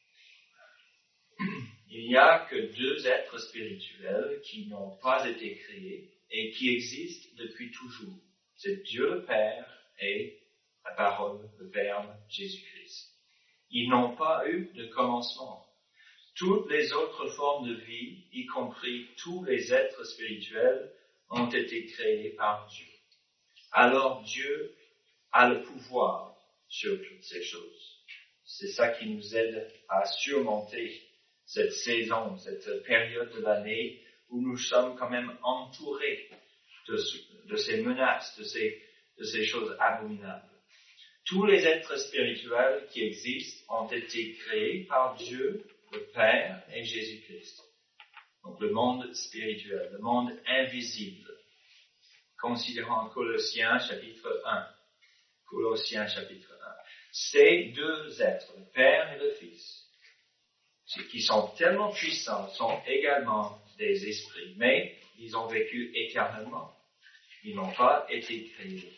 Il n'y a que deux êtres spirituels qui n'ont pas été créés et qui existent depuis toujours. C'est Dieu le Père et la parole, le Verbe, Jésus-Christ. Ils n'ont pas eu de commencement. Toutes les autres formes de vie, y compris tous les êtres spirituels, ont été créés par Dieu. Alors Dieu a le pouvoir sur toutes ces choses. C'est ça qui nous aide à surmonter cette saison, cette période de l'année où nous sommes quand même entourés de, de ces menaces, de ces, de ces choses abominables. Tous les êtres spirituels qui existent ont été créés par Dieu, le Père et Jésus-Christ. Donc le monde spirituel, le monde invisible. Considérons Colossiens chapitre un. Colossiens chapitre un. Ces deux êtres, le Père et le Fils, qui sont tellement puissants, sont également des esprits, mais ils ont vécu éternellement. Ils n'ont pas été créés.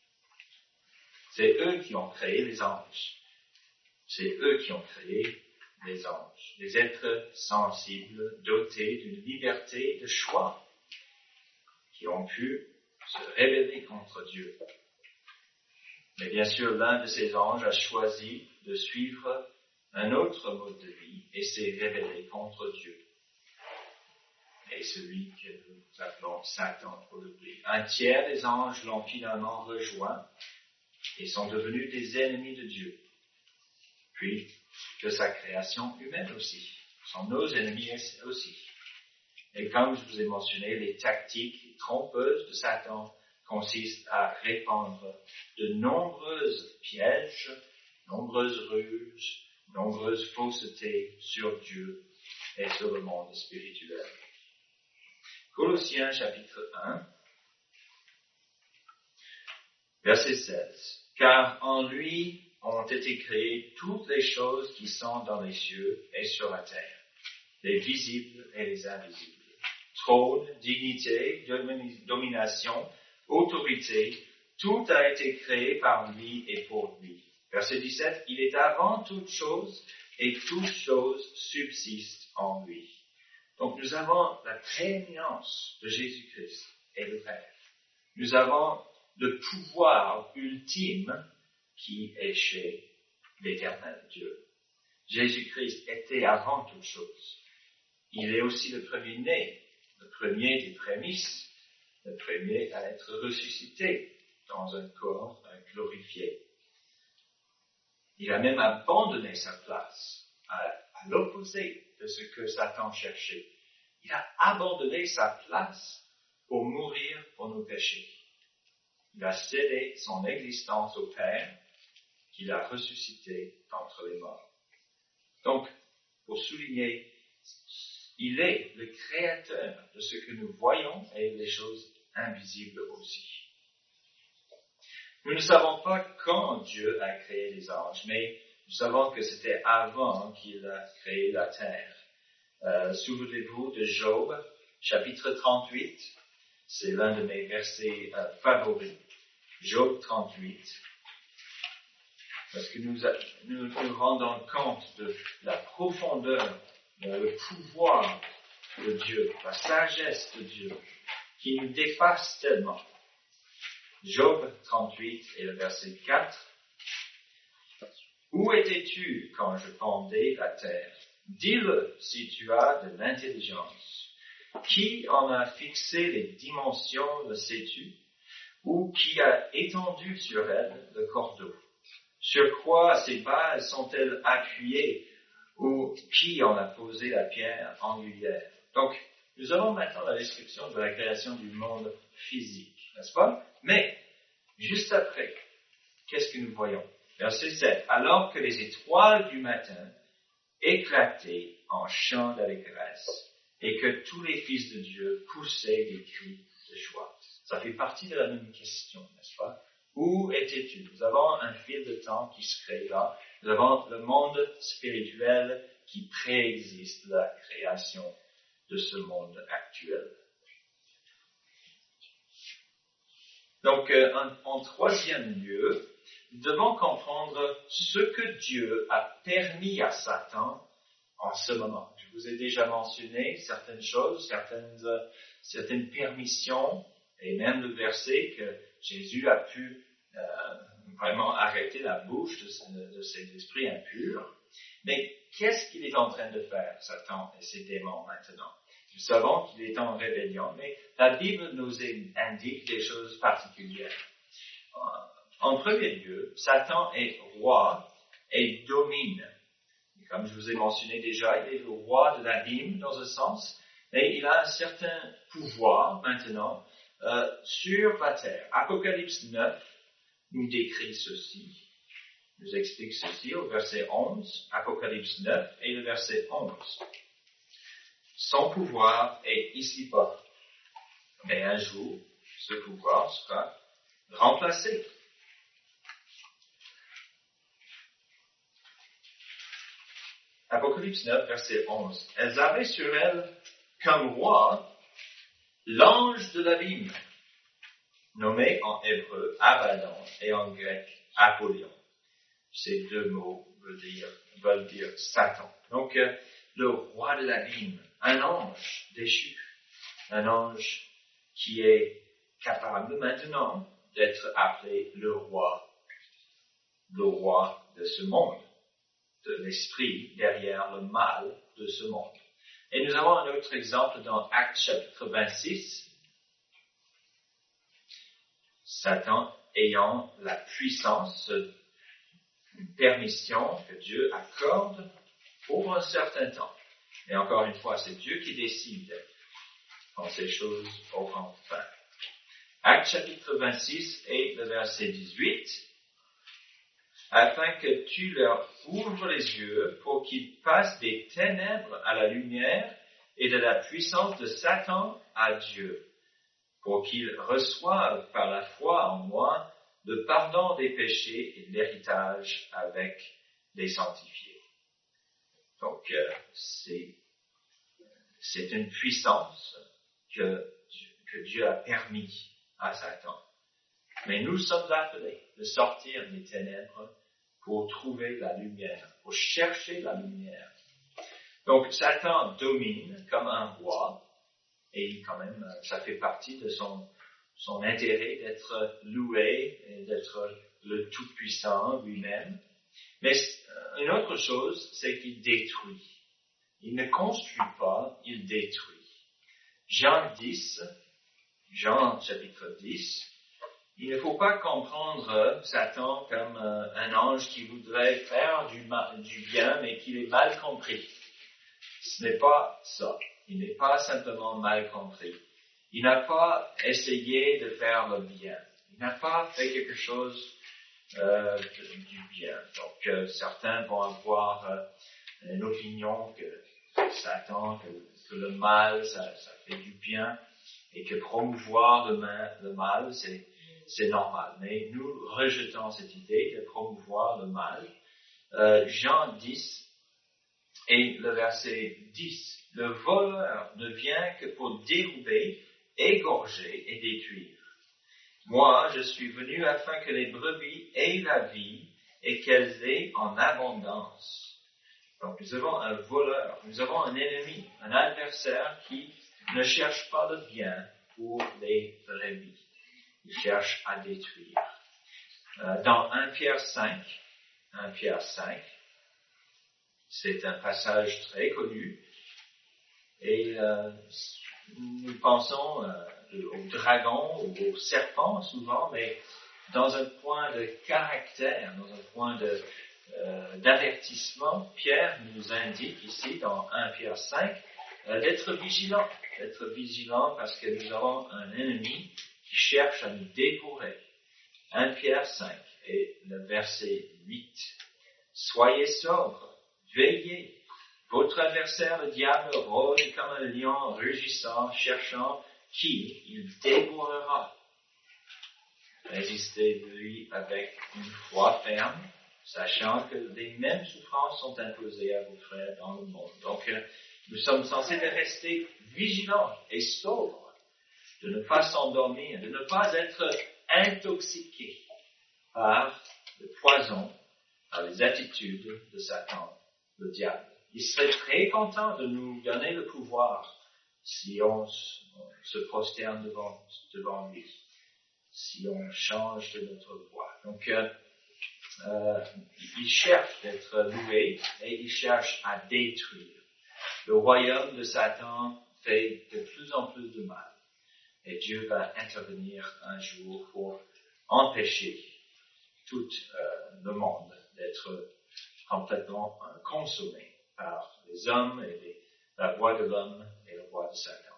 C'est eux qui ont créé les anges. C'est eux qui ont créé les anges. Des êtres sensibles, dotés d'une liberté de choix, qui ont pu se rébeller contre Dieu. Mais bien sûr, l'un de ces anges a choisi de suivre un autre mode de vie et s'est rebellé contre Dieu. Et celui que nous appelons Satan pour l'oublier. Un tiers des anges l'ont finalement rejoint et sont devenus des ennemis de Dieu. Puis, de sa création humaine aussi. Sont nos ennemis aussi. Et comme je vous ai mentionné, les tactiques trompeuses de Satan consistent à répandre de nombreuses pièges, nombreuses ruses, nombreuses faussetés sur Dieu et sur le monde spirituel. Colossiens chapitre un. Verset seize. Car en lui ont été créées toutes les choses qui sont dans les cieux et sur la terre, les visibles et les invisibles. Trône, dignité, domination, autorité, tout a été créé par lui et pour lui. Verset dix-sept. Il est avant toute chose et toute chose subsiste en lui. Donc nous avons la prééminence de Jésus-Christ et le Père. Nous avons le pouvoir ultime qui est chez l'Éternel Dieu. Jésus-Christ était avant toute chose. Il est aussi le premier-né, le premier des prémices, le premier à être ressuscité dans un corps glorifié. Il a même abandonné sa place, à, à l'opposé de ce que Satan cherchait. Il a abandonné sa place pour mourir pour nos péchés. Il a cédé son existence au Père, qu'il a ressuscité d'entre les morts. Donc, pour souligner, il est le créateur de ce que nous voyons et des choses invisibles aussi. Nous ne savons pas quand Dieu a créé les anges, mais nous savons que c'était avant qu'il a créé la terre. Euh, souvenez-vous de Job, chapitre trente-huit, c'est l'un de mes versets euh, favoris. Job trente-huit, parce que nous, nous nous rendons compte de la profondeur, le pouvoir de Dieu, la sagesse de Dieu, qui nous dépasse tellement. Job trente-huit et le verset quatre. Où étais-tu quand je fondais la terre? Dis-le si tu as de l'intelligence. Qui en a fixé les dimensions, le sais-tu? Ou qui a étendu sur elle le cordeau? Sur quoi ces bases sont-elles appuyées? Ou qui en a posé la pierre angulaire? Donc, nous avons maintenant la description de la création du monde physique, n'est-ce pas? Mais, juste après, qu'est-ce que nous voyons? Verset sept. Alors que les étoiles du matin éclataient en chants d'allégresse et que tous les fils de Dieu poussaient des cris de joie. Ça fait partie de la même question, n'est-ce pas? Où étais-tu? Nous avons un fil de temps qui se crée là. Nous avons le monde spirituel qui préexiste la création de ce monde actuel. Donc, euh, en, en troisième lieu, nous devons comprendre ce que Dieu a permis à Satan en ce moment. Je vous ai déjà mentionné certaines choses, certaines, euh, certaines permissions, et même le verset que Jésus a pu euh, vraiment arrêter la bouche de, de ces esprits impurs. Mais qu'est-ce qu'il est en train de faire, Satan et ses démons maintenant? Nous savons qu'il est en rébellion, mais la Bible nous indique des choses particulières. En premier lieu, Satan est roi et domine. Et comme je vous ai mentionné déjà, il est le roi de l'abîme dans un sens, mais il a un certain pouvoir maintenant euh, sur la terre. Apocalypse neuf nous décrit ceci, nous explique ceci au verset onze, Apocalypse neuf et le verset onze. Son pouvoir est ici-bas, mais un jour, ce pouvoir sera remplacé. Apocalypse neuf, verset onze. Elles avaient sur elles comme roi l'ange de l'abîme, nommé en hébreu Abaddon et en grec Apollyon. Ces deux mots veulent dire, veulent dire Satan. Donc, euh, le roi de l'abîme, un ange déchu, un ange qui est capable maintenant d'être appelé le roi, le roi de ce monde, de l'esprit derrière le mal de ce monde. Et nous avons un autre exemple dans Actes chapitre vingt-six. Satan ayant la puissance, une permission que Dieu accorde pour un certain temps. Et encore une fois, c'est Dieu qui décide quand ces choses auront fin. Actes chapitre vingt-six et le verset dix-huit. Afin que tu leur ouvres les yeux pour qu'ils passent des ténèbres à la lumière et de la puissance de Satan à Dieu, pour qu'ils reçoivent par la foi en moi le pardon des péchés et l'héritage avec les sanctifiés. Donc, euh, c'est, c'est une puissance que, que Dieu a permis à Satan. Mais nous sommes appelés de sortir des ténèbres pour trouver la lumière, pour chercher la lumière. Donc, Satan domine comme un roi, et quand même, ça fait partie de son, son intérêt d'être loué et d'être le Tout-Puissant lui-même. Mais une autre chose, c'est qu'il détruit. Il ne construit pas, il détruit. Jean dix, Jean chapitre dix, il ne faut pas comprendre Satan comme un ange qui voudrait faire du, mal, du bien, mais qui est mal compris. Ce n'est pas ça. Il n'est pas simplement mal compris. Il n'a pas essayé de faire le bien. Il n'a pas fait quelque chose euh, du bien. Donc, euh, certains vont avoir euh, une opinion que Satan, que, que le mal, ça, ça fait du bien, et que promouvoir le mal, le mal c'est, c'est normal. Mais nous rejetons cette idée de promouvoir le mal. Euh, Jean dix, et le verset dix. Le voleur ne vient que pour dérober, égorger et détruire. Moi, je suis venu afin que les brebis aient la vie et qu'elles aient en abondance. Donc, nous avons un voleur, nous avons un ennemi, un adversaire qui ne cherche pas le bien pour les brebis. Il cherche à détruire. Euh, dans Premier Pierre cinq, Premier Pierre cinq, c'est un passage très connu. Et euh, nous pensons euh, au dragon ou au serpent souvent, mais dans un point de caractère, dans un point de, euh, d'avertissement, Pierre nous indique ici dans Premier Pierre cinq euh, d'être vigilant, d'être vigilant parce que nous avons un ennemi qui cherche à nous dévorer. Premier Pierre cinq et le verset huit. Soyez sobres, veillez. Votre adversaire, le diable, rôde comme un lion rugissant, cherchant qui il dévorera. Résistez-lui avec une foi ferme, sachant que les mêmes souffrances sont imposées à vos frères dans le monde. Donc, euh, nous sommes censés rester vigilants et sobres, de ne pas s'endormir, de ne pas être intoxiqués par le poison, par les attitudes de Satan, le diable. Il serait très content de nous donner le pouvoir si on se prosterne devant, devant lui, si on change de notre voie. Donc, euh, euh, il cherche d'être loué et il cherche à détruire. Le royaume de Satan fait de plus en plus de mal. Et Dieu va intervenir un jour pour empêcher tout euh, le monde d'être complètement euh, consommé par les hommes et les, la voie de l'homme et la voie de Satan.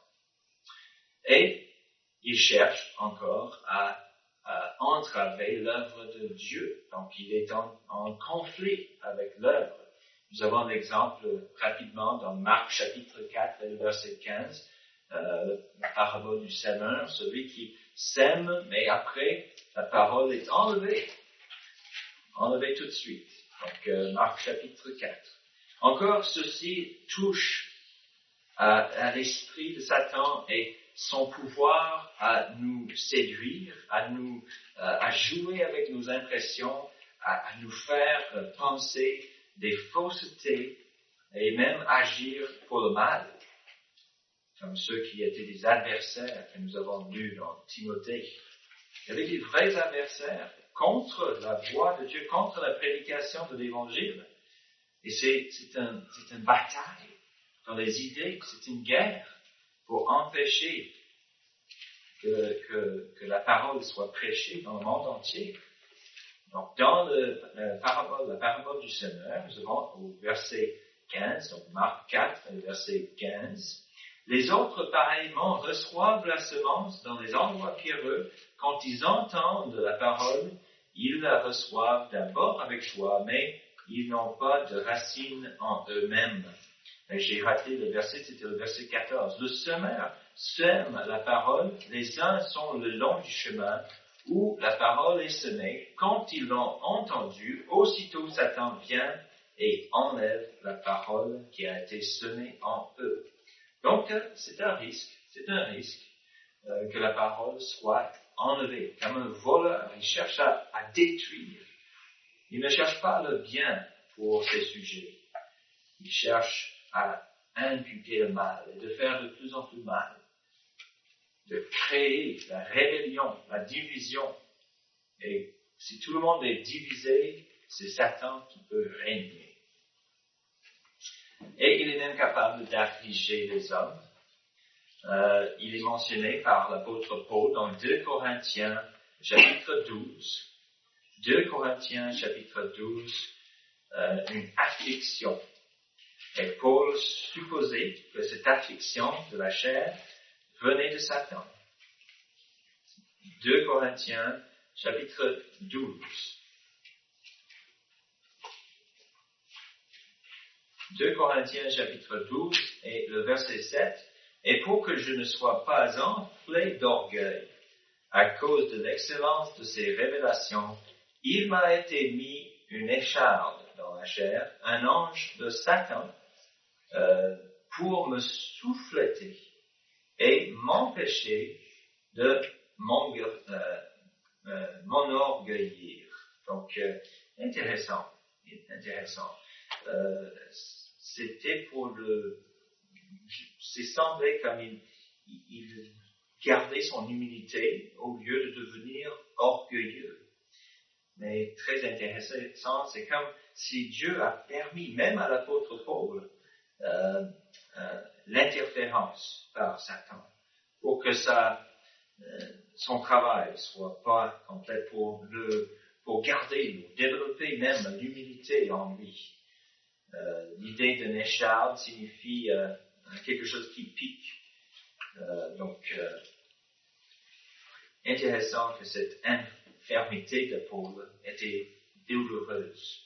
Et il cherche encore à, à entraver l'œuvre de Dieu. Donc il est en, en conflit avec l'œuvre. Nous avons l'exemple rapidement dans Marc chapitre quatre, verset quinze, euh, la parabole du semeur, celui qui sème, mais après la parole est enlevée, enlevée tout de suite. Donc euh, Marc chapitre quatre. Encore, ceci touche à, à l'esprit de Satan et son pouvoir à nous séduire, à nous, euh, à jouer avec nos impressions, à, à nous faire euh, penser des faussetés et même agir pour le mal, comme ceux qui étaient des adversaires que nous avons lus dans Timothée. Il y avait des vrais adversaires contre la voix de Dieu, contre la prédication de l'Évangile. Et c'est, c'est, un, c'est une bataille dans les idées, c'est une guerre pour empêcher que, que, que la parole soit prêchée dans le monde entier. Donc, dans le, la, parabole, la parabole du semeur, nous avons au verset quinze, donc Marc quatre, verset quinze, les autres, pareillement, reçoivent la semence dans les endroits pierreux. Quand ils entendent la parole, ils la reçoivent d'abord avec joie, mais ils n'ont pas de racines en eux-mêmes. Et j'ai raté le verset, c'était le verset quatorze. Le semeur sème la parole, les uns sont le long du chemin, où la parole est semée, quand ils l'ont entendue, aussitôt Satan vient et enlève la parole qui a été semée en eux. Donc, c'est un risque, c'est un risque euh, que la parole soit enlevée. Comme un voleur, il cherche à, à détruire. Il ne cherche pas le bien pour ses sujets. Il cherche à inculquer le mal et de faire de plus en plus mal. De créer la rébellion, la division. Et si tout le monde est divisé, c'est Satan qui peut régner. Et il est même capable d'affliger les hommes. Euh, il est mentionné par l'apôtre Paul dans deux Corinthiens, chapitre douze. deux Corinthiens, chapitre douze, euh, une affliction. Et Paul supposait que cette affliction de la chair venait de Satan. deux Corinthiens, chapitre douze. deux Corinthiens, chapitre douze, et le verset sept. Et pour que je ne sois pas enflé d'orgueil à cause de l'excellence de ces révélations, il m'a été mis une écharde dans la chair, un ange de Satan, euh, pour me souffleter et m'empêcher de euh, euh, m'enorgueillir. Donc, euh, intéressant, intéressant. Euh, c'était pour le... C'est semblé comme il, il gardait son humilité au lieu de devenir orgueilleux. Mais très intéressant, c'est comme si Dieu a permis, même à l'apôtre Paul, euh, euh, l'interférence par Satan, pour que ça, euh, son travail soit pas complet, pour, le, pour garder, développer même l'humilité en lui. Euh, l'idée d'une écharde signifie euh, quelque chose qui pique. Euh, donc, euh, intéressant que cette infirmité de Paul était douloureuse.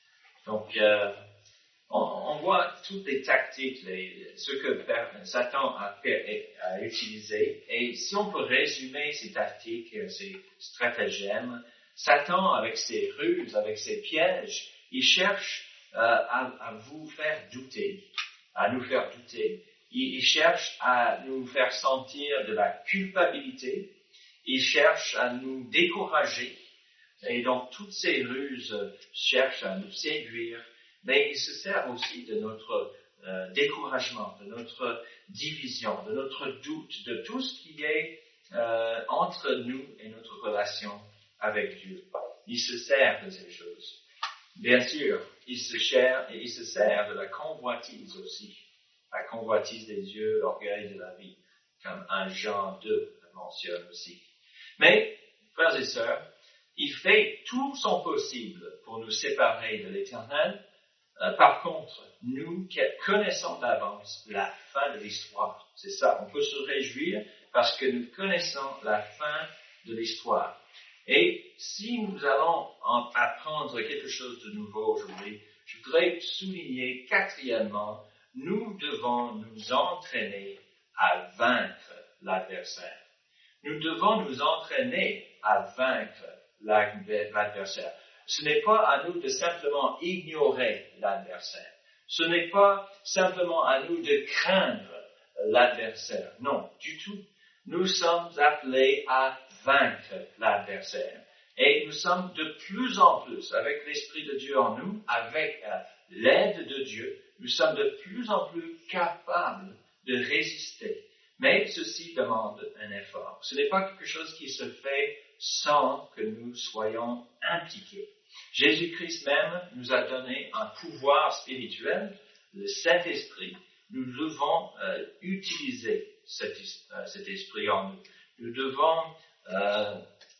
Donc, euh, on, on voit toutes les tactiques, les, ce que Satan a, a utilisé. Et si on peut résumer ces tactiques, ces stratagèmes, Satan, avec ses ruses, avec ses pièges, il cherche euh, à, à vous faire douter, à nous faire douter. Il, il cherche à nous faire sentir de la culpabilité. Il cherche à nous décourager. Et donc, toutes ces ruses cherchent à nous séduire. Mais il se sert aussi de notre euh, découragement, de notre division, de notre doute, de tout ce qui est euh, entre nous et notre relation avec Dieu. Il se sert de ces choses. Bien sûr, il se, sert, il se sert de la convoitise aussi. La convoitise des yeux, l'orgueil de la vie, comme un Jean deux mentionne aussi. Mais, frères et sœurs, il fait tout son possible pour nous séparer de l'Éternel. Euh, par contre, nous connaissons d'avance la fin de l'histoire. C'est ça, on peut se réjouir parce que nous connaissons la fin de l'histoire. Et si nous allons en apprendre quelque chose de nouveau aujourd'hui, je voudrais souligner quatrièmement, nous devons nous entraîner à vaincre l'adversaire. Nous devons nous entraîner à vaincre l'adversaire. Ce n'est pas à nous de simplement ignorer l'adversaire. Ce n'est pas simplement à nous de craindre l'adversaire. Non, du tout. Nous sommes appelés à vaincre l'adversaire. Et nous sommes de plus en plus, avec l'Esprit de Dieu en nous, avec euh, l'aide de Dieu, nous sommes de plus en plus capables de résister. Mais ceci demande un effort. Ce n'est pas quelque chose qui se fait sans que nous soyons impliqués. Jésus-Christ même nous a donné un pouvoir spirituel, le Saint-Esprit. Nous devons euh, utiliser cet, euh, cet esprit en nous. Nous devons euh,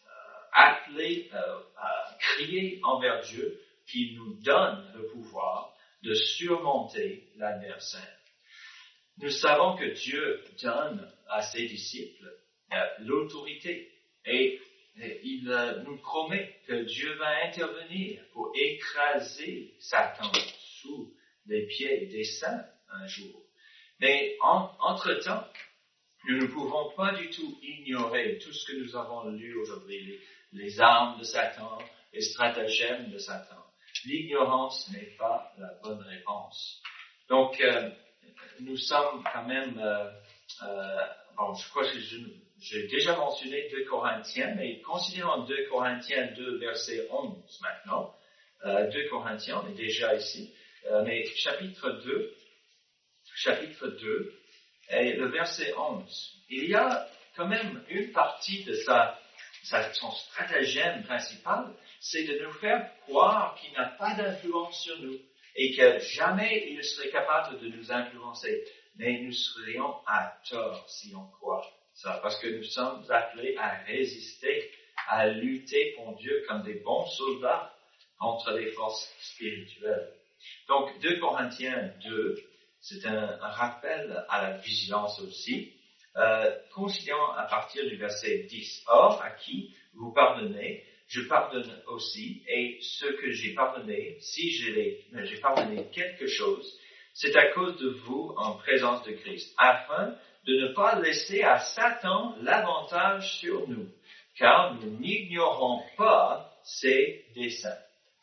appeler, euh, à crier envers Dieu qui nous donne le pouvoir de surmonter l'adversaire. Nous savons que Dieu donne à ses disciples euh, l'autorité et, et il euh, nous promet que Dieu va intervenir pour écraser Satan sous les pieds des saints un jour. Mais en, entre-temps, nous ne pouvons pas du tout ignorer tout ce que nous avons lu aujourd'hui, les, les armes de Satan, les stratagèmes de Satan. L'ignorance n'est pas la bonne réponse. Donc, euh, nous sommes quand même, euh, euh, bon, je crois que je, j'ai déjà mentionné deux Corinthiens, mais considérons deux Corinthiens deux, verset onze maintenant. Euh, deux Corinthiens, on est déjà ici, euh, mais chapitre deux, chapitre deux, et le verset onze. Il y a quand même une partie de sa, sa, son stratagème principal, c'est de nous faire croire qu'il n'a pas d'influence sur nous et que jamais il ne serait capable de nous influencer. Mais nous serions à tort si on croit ça, parce que nous sommes appelés à résister, à lutter pour Dieu comme des bons soldats contre les forces spirituelles. Donc, deux Corinthiens deux, c'est un, un rappel à la vigilance aussi. Euh, considérons à partir du verset dix. Or, à qui vous pardonnez, je pardonne aussi, et ce que j'ai pardonné, si j'ai, j'ai pardonné quelque chose, c'est à cause de vous en présence de Christ, afin de ne pas laisser à Satan l'avantage sur nous, car nous n'ignorons pas ses desseins.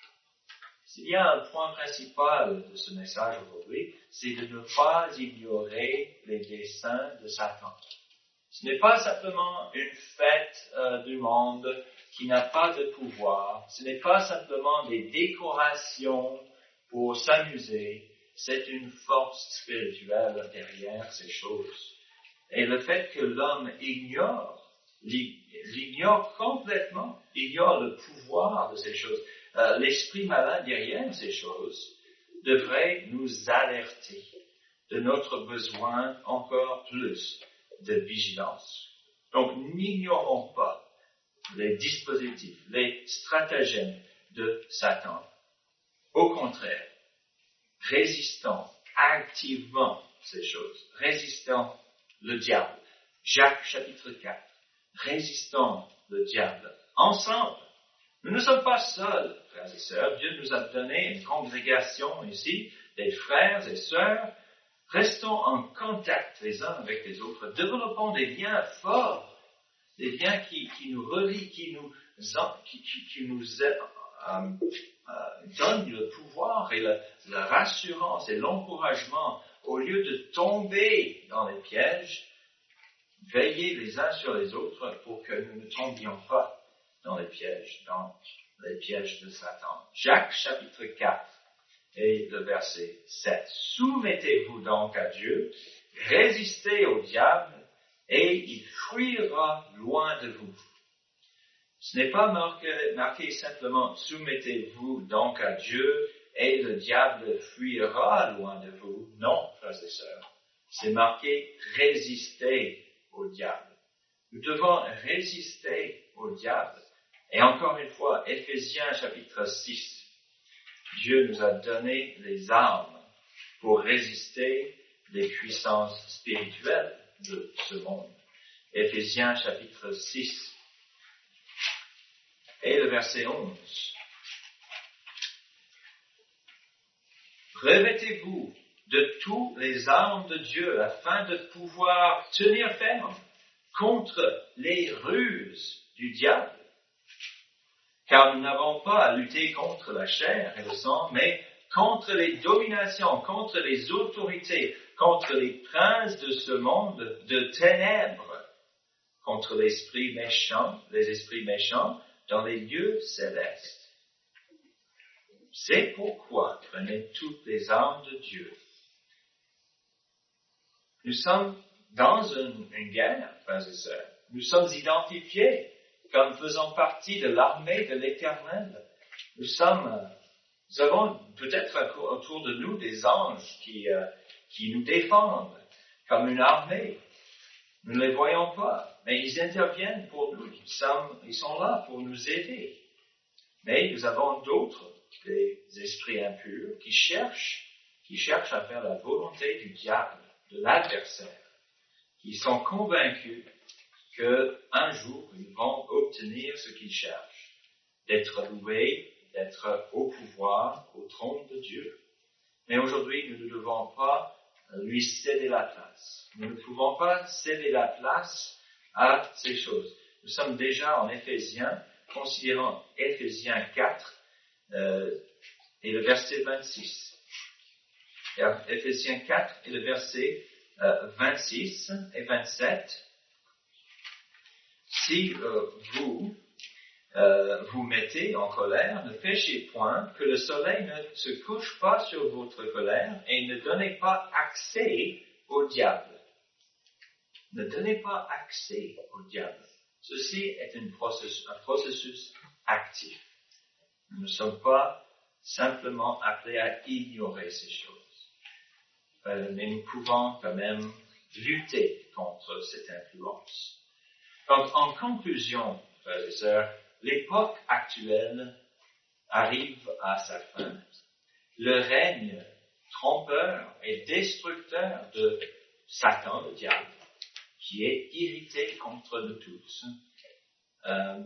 S'il y a un point principal de ce message aujourd'hui, c'est de ne pas ignorer les desseins de Satan. Ce n'est pas simplement une fête euh, du monde qui n'a pas de pouvoir. Ce n'est pas simplement des décorations pour s'amuser. C'est une force spirituelle derrière ces choses. Et le fait que l'homme ignore, l'ignore complètement, ignore le pouvoir de ces choses, euh, l'esprit malin derrière ces choses, devrait nous alerter de notre besoin encore plus de vigilance. Donc, n'ignorons pas les dispositifs, les stratagèmes de Satan. Au contraire, résistons activement ces choses. Résistons le diable. Jacques chapitre quatre. Résistons le diable. Ensemble. Nous ne sommes pas seuls, frères et sœurs. Dieu nous a donné une congrégation ici, des frères et sœurs. Restons en contact les uns avec les autres. Développons des liens forts. Des liens qui, qui nous relient, qui nous, qui, qui, qui nous euh, euh, donnent le pouvoir et la, la rassurance et l'encouragement. Au lieu de tomber dans les pièges, veillez les uns sur les autres pour que nous ne tombions pas dans les pièges, dans les pièges de Satan. Jacques chapitre quatre et le verset sept. Soumettez-vous donc à Dieu, résistez au diable, et il fuira loin de vous. Ce n'est pas marqué, marqué simplement « soumettez-vous donc à Dieu et le diable fuira loin de vous ». Non, frères et sœurs. C'est marqué « résistez au diable ». Nous devons résister au diable. Et encore une fois, Éphésiens chapitre six. Dieu nous a donné les armes pour résister les puissances spirituelles de ce monde. Éphésiens chapitre six et le verset onze. Revêtez-vous de tous les armes de Dieu afin de pouvoir tenir ferme contre les ruses du diable. Car nous n'avons pas à lutter contre la chair et le sang, mais contre les dominations, contre les autorités, contre les princes de ce monde de ténèbres, contre l'esprit méchant, les esprits méchants dans les lieux célestes. C'est pourquoi prenez toutes les armes de Dieu. Nous sommes dans une, une guerre, frères et sœurs. Nous sommes identifiés comme faisant partie de l'armée de l'Éternel. Nous sommes, nous avons peut-être autour de nous des anges qui, euh, qui nous défendent comme une armée. Nous ne les voyons pas, mais ils interviennent pour nous. Ils sont, ils sont là pour nous aider. Mais nous avons d'autres, des esprits impurs, qui cherchent, qui cherchent à faire la volonté du diable, de l'adversaire, qui sont convaincus qu'un jour, ils vont obtenir ce qu'ils cherchent, d'être loués, d'être au pouvoir, au trône de Dieu. Mais aujourd'hui, nous ne devons pas lui céder la place. Nous ne pouvons pas céder la place à ces choses. Nous sommes déjà en Éphésiens, considérons Éphésiens quatre euh, et le verset vingt-six. Et Éphésiens quatre et le verset euh, vingt-six et vingt-sept. Si euh, vous euh, vous mettez en colère, ne péchez point, que le soleil ne se couche pas sur votre colère et ne donnez pas accès au diable. Ne donnez pas accès au diable. Ceci est un processus, un processus actif. Nous ne sommes pas simplement appelés à ignorer ces choses. Euh, mais nous pouvons quand même lutter contre cette influence. Donc, en conclusion, frères et sœurs, l'époque actuelle arrive à sa fin. Le règne trompeur et destructeur de Satan, le diable, qui est irrité contre nous tous, euh,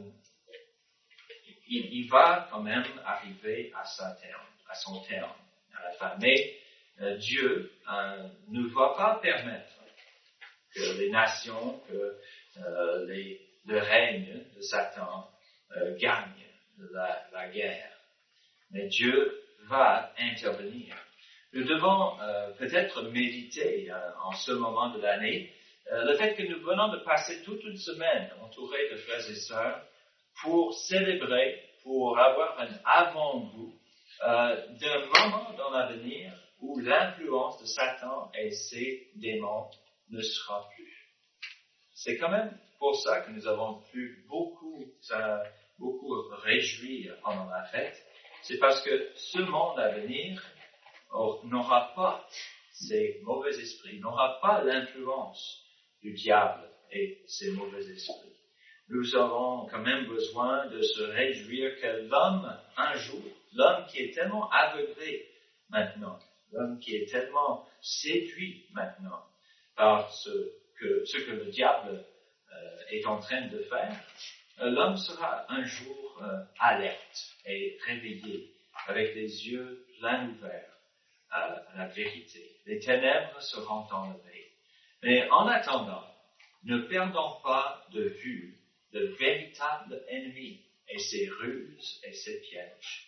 il, il va quand même arriver à, sa terme, à son terme, à la fin. Mais euh, Dieu euh, ne va pas permettre que les nations, que euh, les, le règne de Satan euh, gagne la, la guerre. Mais Dieu va intervenir. Nous devons euh, peut-être méditer euh, en ce moment de l'année euh, le fait que nous venons de passer toute une semaine entourés de frères et sœurs pour célébrer, pour avoir un avant-goût euh, d'un moment dans l'avenir où l'influence de Satan et ses démons ne sera plus. C'est quand même pour ça que nous avons pu beaucoup, euh, beaucoup réjouir pendant la fête. C'est parce que ce monde à venir n'aura pas ces mauvais esprits, n'aura pas l'influence du diable et ses mauvais esprits. Nous avons quand même besoin de se réjouir que l'homme, un jour, l'homme qui est tellement aveuglé maintenant, l'homme qui est tellement séduit maintenant par ce que, ce que le diable euh, est en train de faire, euh, l'homme sera un jour euh, alerte et réveillé, avec les yeux pleins ouverts à la vérité. Les ténèbres seront enlevées. Mais en attendant, ne perdons pas de vue le véritable ennemi et ses ruses et ses pièges.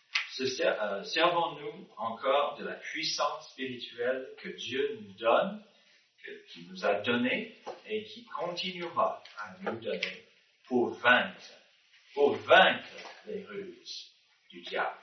Servons-nous encore de la puissance spirituelle que Dieu nous donne, que, qui nous a donnée et qui continuera à nous donner pour vaincre, pour vaincre les ruses du diable.